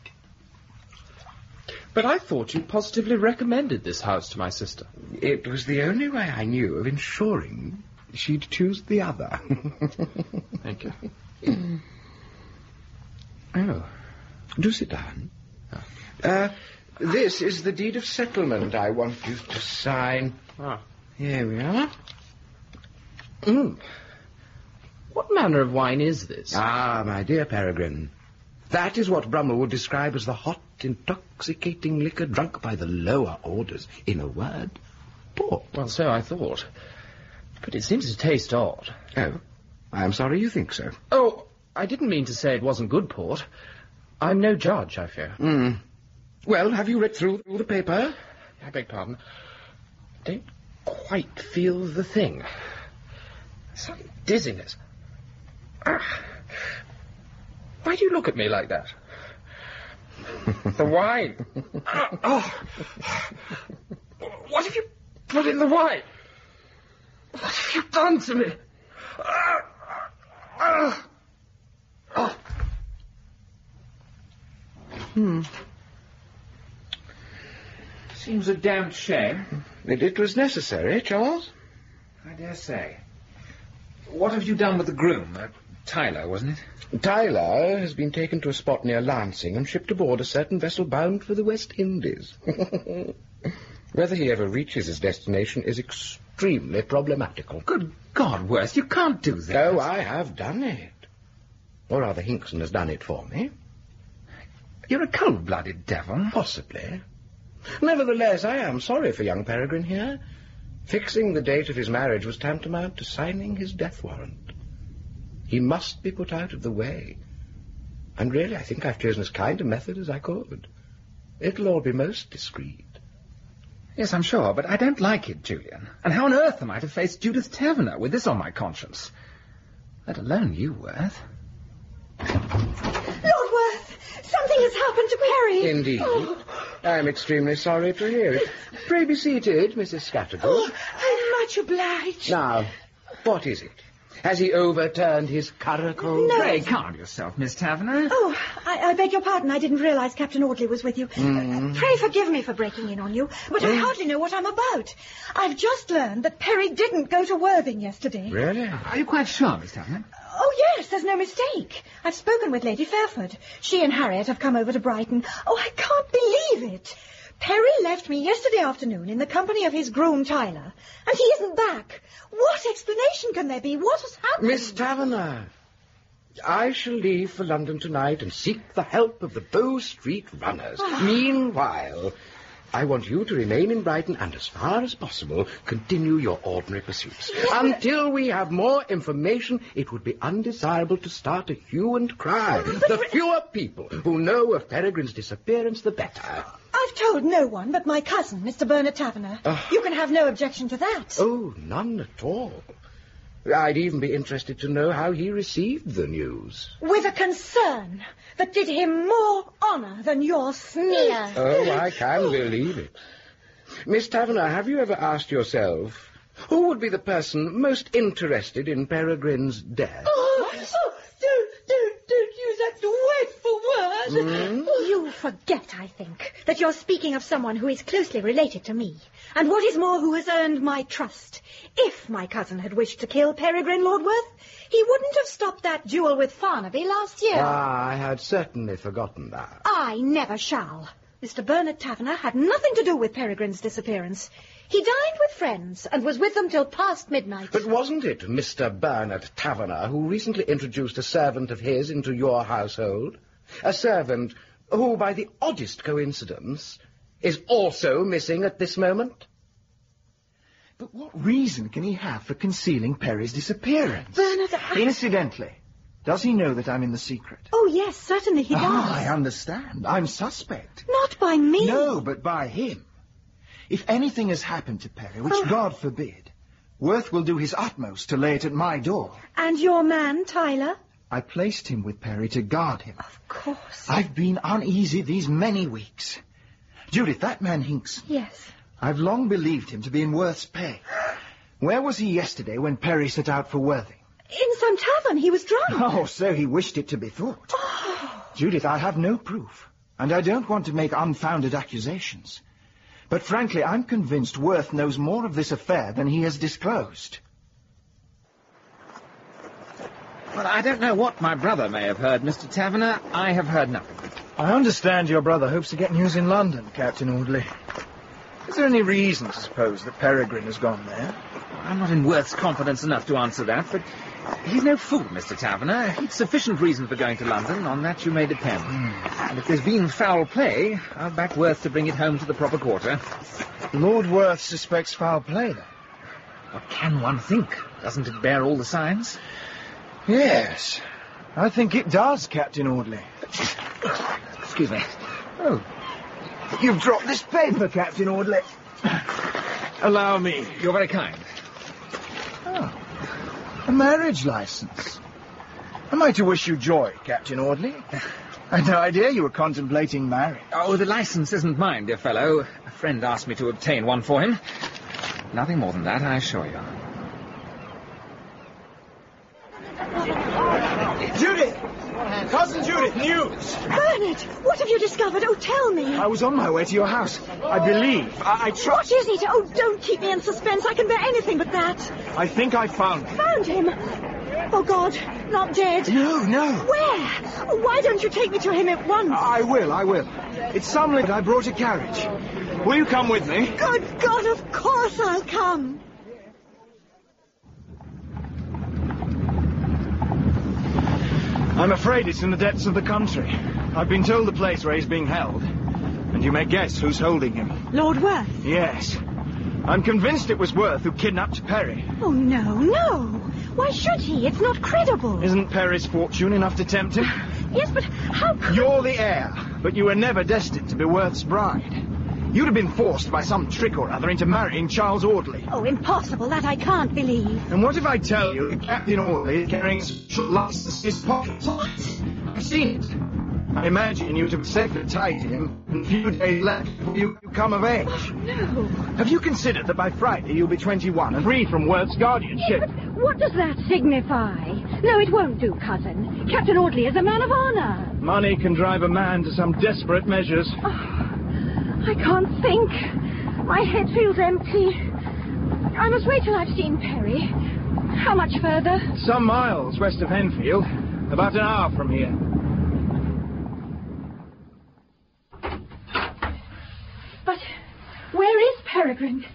But I thought you positively recommended this house to my sister.
It was the only way I knew of ensuring she'd choose the other.
Thank you.
Oh. Do sit down. This is the deed of settlement I want you to sign. Here we are.
What manner of wine is this?
Ah, my dear Peregrine, that is what Brummel would describe as the hot, intoxicating liquor drunk by the lower orders. In a word, port.
Well, so I thought. But it seems to taste odd.
Oh, I am sorry you think so.
Oh, I didn't mean to say it wasn't good port. I'm no judge, I fear.
Well, have you read through the paper?
I beg pardon. Don't quite feel the thing. Some dizziness. Why do you look at me like that? The wine. What have you put in the wine? What have you done to me?
Seems a damned shame.
It was necessary, Charles.
I dare say. What have you done with the groom?
Tyler, wasn't it?
Tyler has been taken to a spot near Lancing and shipped aboard a certain vessel bound for the West Indies. Whether he ever reaches his destination is extremely problematical.
Good God, Worth, you can't do that.
Oh, I have done it. Or rather, Hinkson has done it for me.
You're a cold-blooded devil.
Possibly. Nevertheless, I am sorry for young Peregrine here. Fixing the date of his marriage was tantamount to signing his death warrant. He must be put out of the way. And really, I think I've chosen as kind a method as I could. It'll all be most discreet.
Yes, I'm sure, but I don't like it, Julian. And how on earth am I to face Judith Taverner with this on my conscience? Let alone you, Worth.
Lord Worth, something has happened to Perry.
Indeed. I'm extremely sorry to hear it. Pray be seated, Mrs. Scattergood.
Oh, I'm much obliged.
Now, what is it? Has he overturned his curricle?
No.
Pray, calm yourself, Miss Taverner.
Oh, I beg your pardon. I didn't realise Captain Audley was with you. Pray forgive me for breaking in on you, but I hardly know what I'm about. I've just learned that Perry didn't go to Worthing yesterday.
Really?
Are you quite sure, Miss Taverner?
Oh, yes, there's no mistake. I've spoken with Lady Fairford. She and Harriet have come over to Brighton. Oh, I can't believe it. Perry left me yesterday afternoon in the company of his groom, Tyler, and he isn't back. What explanation can there be? What has happened?
Miss Taverner, I shall leave for London tonight and seek the help of the Bow Street runners. Meanwhile, I want you to remain in Brighton and, as far as possible, continue your ordinary pursuits. Until we have more information, it would be undesirable to start a hue and cry. The fewer people who know of Peregrine's disappearance, the better.
I've told no one but my cousin, Mr. Bernard Taverner. You can have no objection to that.
Oh, none at all. I'd even be interested to know how he received the news.
With a concern that did him more honour than your sneer.
Oh, I can believe it. Miss Taverner, have you ever asked yourself who would be the person most interested in Peregrine's death?
Don't use that dreadful word.
You forget, I think, that you're speaking of someone who is closely related to me, and what is more, who has earned my trust. If my cousin had wished to kill Peregrine Lordworth, he wouldn't have stopped that duel with Farnaby last year.
I had certainly forgotten that.
I never shall. Mr. Bernard Taverner had nothing to do with Peregrine's disappearance. He dined with friends and was with them till past midnight.
But wasn't it Mr. Bernard Taverner who recently introduced a servant of his into your household? A servant who, by the oddest coincidence, is also missing at this moment?
But what reason can he have for concealing Perry's disappearance?
Bernard,
Incidentally, does he know that I'm in the secret?
Oh, yes, certainly he does.
I understand. I'm suspect.
Not by me.
No, but by him. If anything has happened to Perry, which God forbid, Worth will do his utmost to lay it at my door.
And your man, Tyler?
I placed him with Perry to guard him.
Of course.
I've been uneasy these many weeks. Judith, that man Hinkson.
Yes.
I've long believed him to be in Worth's pay. Where was he yesterday when Perry set out for Worthing?
In some tavern. He was drunk.
Oh, so he wished it to be thought.
Oh.
Judith, I have no proof, and I don't want to make unfounded accusations. But frankly, I'm convinced Worth knows more of this affair than he has disclosed.
Well, I don't know what my brother may have heard, Mr. Taverner. I have heard nothing.
I understand your brother hopes to get news in London, Captain Audley. Is there any reason to suppose that Peregrine has gone there?
I'm not in Worth's confidence enough to answer that, but he's no fool, Mr. Taverner. He'd sufficient reason for going to London. On that you may depend. And if there's been foul play, I'll back Worth to bring it home to the proper quarter.
Lord Worth suspects foul play, then?
What can one think? Doesn't it bear all the signs?
Yes, I think it does, Captain Audley.
Excuse me.
Oh, you've dropped this paper, Captain Audley. Allow me.
You're very kind.
Oh, a marriage license. Am I to wish you joy, Captain Audley? I had no idea you were contemplating marriage.
Oh, the license isn't mine, dear fellow. A friend asked me to obtain one for him. Nothing more than that, I assure you.
Judith! Cousin Judith, news!
Bernard, what have you discovered? Oh, tell me.
I was on my way to your house. I believe. I
What is it? Oh, don't keep me in suspense. I can bear anything but that.
I think I found him.
Found him?
Oh, God, not dead.
No.
Where? Why don't you take me to him at once?
I will. It's some late I brought a carriage. Will you come with me?
Good God, of course I'll come.
I'm afraid it's in the depths of the country. I've been told the place where he's being held. And you may guess who's holding him.
Lord Worth?
Yes. I'm convinced it was Worth who kidnapped Perry.
Oh, no. Why should he? It's not credible.
Isn't Perry's fortune enough to tempt him?
Yes, but how could...
You're the heir, but you were never destined to be Worth's bride. You'd have been forced by some trick or other into marrying Charles Audley.
Oh, impossible. That I can't believe.
And what if I tell you that Captain Audley is carrying a special license in his pocket? I've seen it. I imagine you to be safely tied to him and a few days left before you come of age.
Oh, no.
Have you considered that by Friday you'll be 21 and free from Worth's guardianship?
But what does that signify? No, it won't do, cousin. Captain Audley is a man of honour.
Money can drive a man to some desperate measures.
Oh, I can't think. My head feels empty. I must wait till I've seen Perry. How much further?
Some miles west of Henfield. About an hour from here.
But where is Peregrine?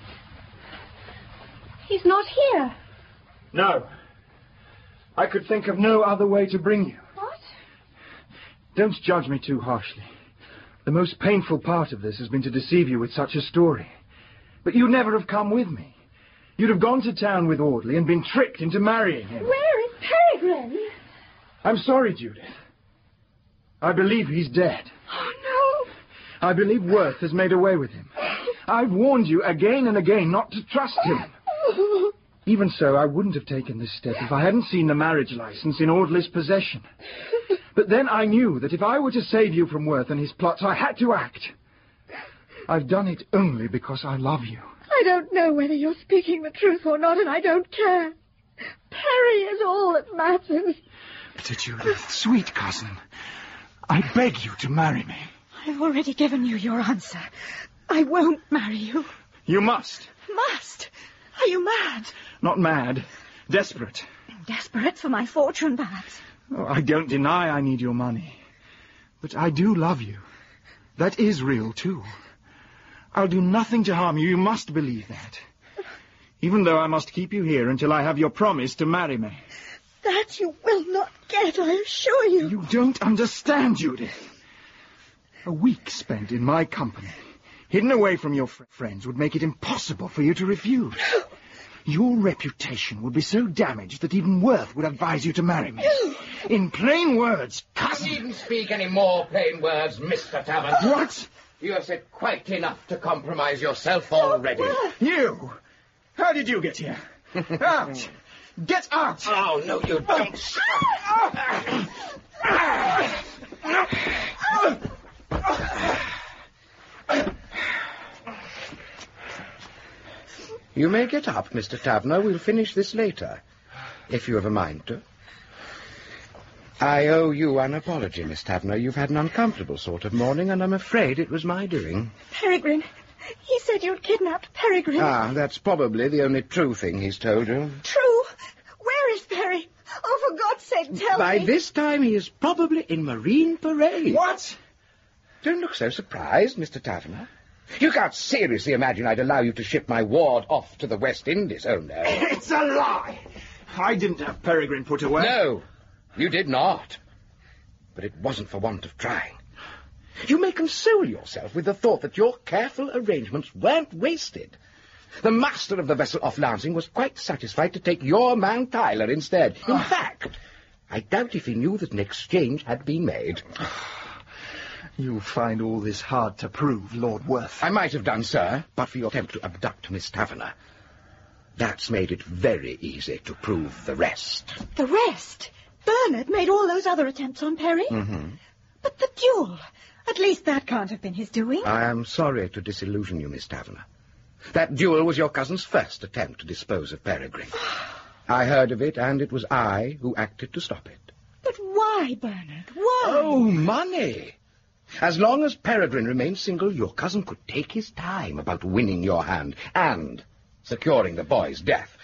He's not here.
No. I could think of no other way to bring you.
What?
Don't judge me too harshly. The most painful part of this has been to deceive you with such a story. But you'd never have come with me. You'd have gone to town with Audley and been tricked into marrying him.
Where is Peregrine?
I'm sorry, Judith. I believe he's dead.
Oh, no.
I believe Worth has made away with him. I've warned you again and again not to trust him. Even so, I wouldn't have taken this step if I hadn't seen the marriage license in Audley's possession. But then I knew that if I were to save you from Worth and his plots, I had to act. I've done it only because I love you.
I don't know whether you're speaking the truth or not, and I don't care. Perry is all that matters.
But Judith, sweet cousin, I beg you to marry me.
I've already given you your answer. I won't marry you.
You must.
Must? Are you mad?
Not mad. Desperate.
Desperate for my fortune, perhaps.
Oh, I don't deny I need your money. But I do love you. That is real, too. I'll do nothing to harm you. You must believe that. Even though I must keep you here until I have your promise to marry me.
That you will not get, I assure you.
You don't understand, Judith. A week spent in my company, hidden away from your friends, would make it impossible for you to refuse.
No.
Your reputation would be so damaged that even Worth would advise you to marry me. No. In plain words, cousin...
You needn't speak any more plain words, Mr. Tavern.
What?
You have said quite enough to compromise yourself already.
You? How did you get here? Out! Get out!
Oh, no, you don't.
You may get up, Mr. Taverner. We'll finish this later, if you have a mind to. I owe you an apology, Miss Taverner. You've had an uncomfortable sort of morning, and I'm afraid it was my doing.
Peregrine. He said you'd kidnapped Peregrine.
Ah, that's probably the only true thing he's told you.
True? Where is Perry? Oh, for God's sake, tell me.
By this time, he is probably in Marine Parade.
What?
Don't look so surprised, Mr. Taverner. You can't seriously imagine I'd allow you to ship my ward off to the West Indies, oh no.
It's a lie! I didn't have Peregrine put away.
No, you did not. But it wasn't for want of trying. You may console yourself with the thought that your careful arrangements weren't wasted. The master of the vessel off Lancing was quite satisfied to take your man Tyler instead. In fact, I doubt if he knew that an exchange had been made.
You find all this hard to prove, Lord Worth.
I might have done, sir, but for your attempt to abduct Miss Taverner. That's made it very easy to prove the rest.
The rest? Bernard made all those other attempts on Perry?
Mm-hmm.
But the duel... At least that can't have been his doing.
I am sorry to disillusion you, Miss Taverner. That duel was your cousin's first attempt to dispose of Peregrine. I heard of it, and it was I who acted to stop it.
But why, Bernard? Why?
Oh, money! As long as Peregrine remained single, your cousin could take his time about winning your hand and securing the boy's death.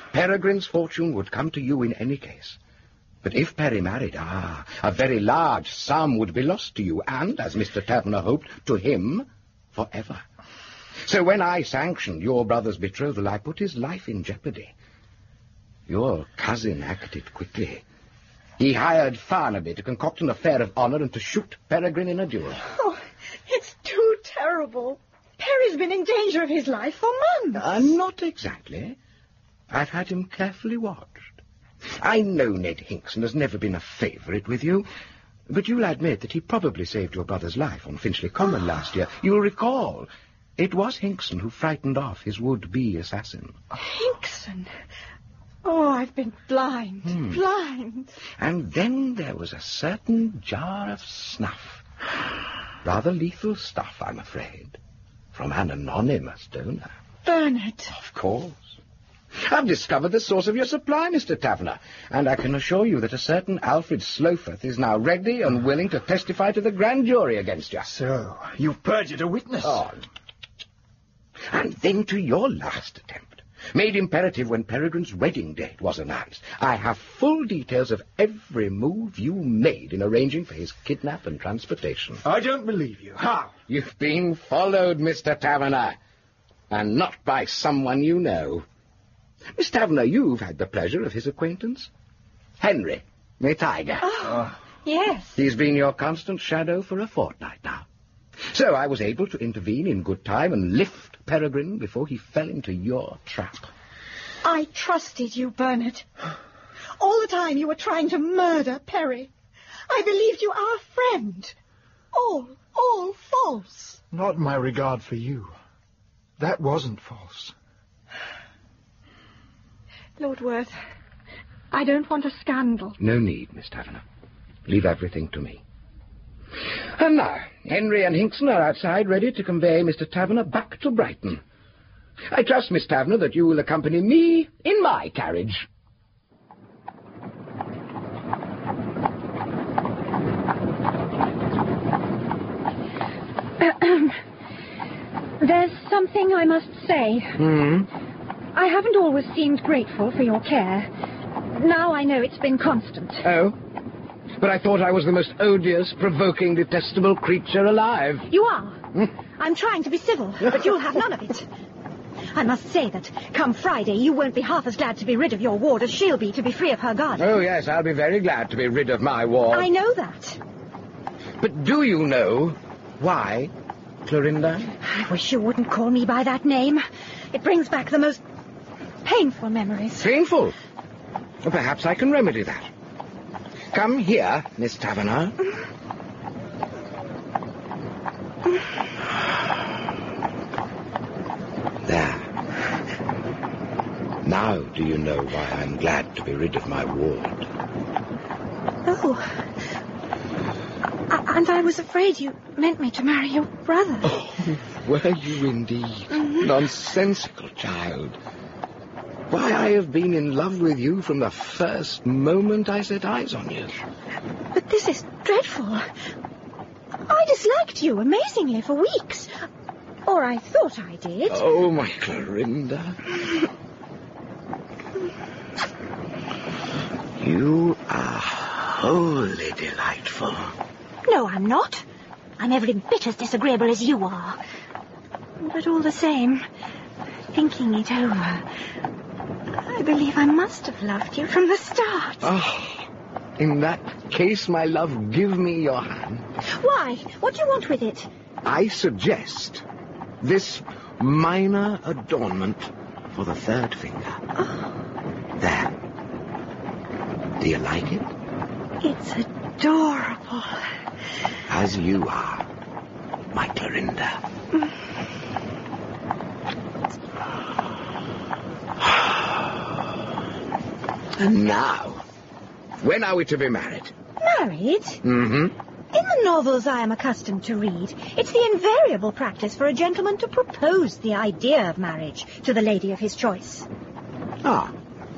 Peregrine's fortune would come to you in any case. But if Perry married, a very large sum would be lost to you, and, as Mr. Taverner hoped, to him forever. So when I sanctioned your brother's betrothal, I put his life in jeopardy. Your cousin acted quickly. He hired Farnaby to concoct an affair of honour and to shoot Peregrine in a duel.
Oh, it's too terrible. Perry's been in danger of his life for months.
Not exactly. I've had him carefully watched. I know Ned Hinkson has never been a favourite with you, but you'll admit that he probably saved your brother's life on Finchley Common last year. You'll recall, it was Hinkson who frightened off his would-be assassin.
Hinkson? Oh, I've been blind, blind.
And then there was a certain jar of snuff. Rather lethal stuff, I'm afraid. From an anonymous donor.
Bernard.
Of course. I've discovered the source of your supply, Mr. Taverner, and I can assure you that a certain Alfred Sloforth is now ready and willing to testify to the grand jury against you.
So, you've perjured a witness?
Oh. And then to your last attempt, made imperative when Peregrine's wedding date was announced. I have full details of every move you made in arranging for his kidnap and transportation.
I don't believe you. How?
You've been followed, Mr. Taverner, and not by someone you know. Miss Taverner, you've had the pleasure of his acquaintance. Henry, my tiger.
Oh, yes.
He's been your constant shadow for a fortnight now. So I was able to intervene in good time and lift Peregrine before he fell into your trap.
I trusted you, Bernard. All the time you were trying to murder Perry. I believed you our friend. All false.
Not my regard for you. That wasn't false.
Lord Worth, I don't want a scandal.
No need, Miss Taverner. Leave everything to me. And now, Henry and Hinkson are outside ready to convey Mr. Taverner back to Brighton. I trust, Miss Taverner, that you will accompany me in my carriage.
There's something I must say. I haven't always seemed grateful for your care. Now I know it's been constant.
Oh? But I thought I was the most odious, provoking, detestable creature alive.
You are. I'm trying to be civil, but you'll have none of it. I must say that, come Friday, you won't be half as glad to be rid of your ward as she'll be to be free of her guardian.
Oh, yes, I'll be very glad to be rid of my ward.
I know that.
But do you know why, Clorinda?
I wish you wouldn't call me by that name. It brings back the most painful memories.
Painful? Well, perhaps I can remedy that. Come here, Miss Taverner. There. Now do you know why I'm glad to be rid of my ward?
Oh. And I was afraid you meant me to marry your brother.
Oh, were you indeed? Nonsensical child. Why, I have been in love with you from the first moment I set eyes on you.
But this is dreadful. I disliked you amazingly for weeks. Or I thought I did.
Oh, my Clorinda. You are wholly delightful.
No, I'm not. I'm every bit as disagreeable as you are. But all the same, thinking it over, I believe I must have loved you from the start.
Oh, in that case, my love, give me your hand.
Why? What do you want with it?
I suggest this minor adornment for the third finger.
Oh.
There. Do you like it?
It's adorable.
As you are, my Clorinda. And now, when are we to be married?
Married?
Mm-hmm.
In the novels I am accustomed to read, it's the invariable practice for a gentleman to propose the idea of marriage to the lady of his choice.
Ah.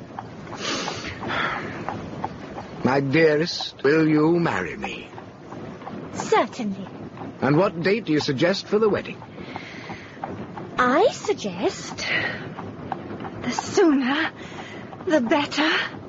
My dearest, will you marry me?
Certainly.
And what date do you suggest for the wedding?
I suggest the sooner
the better.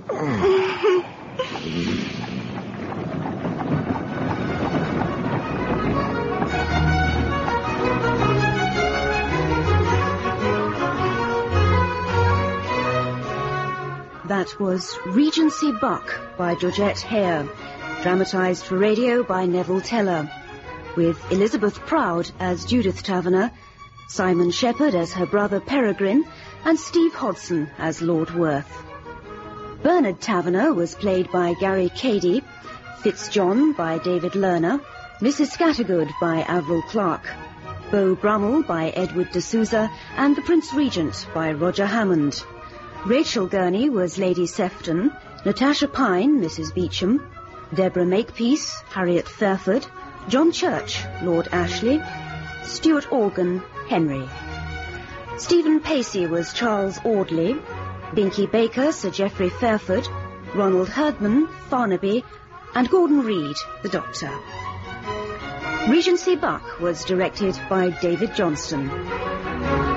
That was Regency Buck by Georgette Hare, dramatised for radio by Neville Teller, with Elizabeth Proud as Judith Taverner, Simon Shepherd as her brother Peregrine, and Steve Hodson as Lord Worth. Bernard Taverner was played by Gary Cady, Fitzjohn by David Lerner, Mrs. Scattergood by Avril Clark, Beau Brummel by Edward de Souza, and the Prince Regent by Roger Hammond. Rachel Gurney was Lady Sefton, Natasha Pine, Mrs. Beauchamp, Deborah Makepeace, Harriet Fairford, John Church, Lord Ashley, Stuart Organ, Henry. Stephen Pacey was Charles Audley, Binky Baker, Sir Geoffrey Fairford, Ronald Herdman, Farnaby, and Gordon Reed, the Doctor. Regency Buck was directed by David Johnston.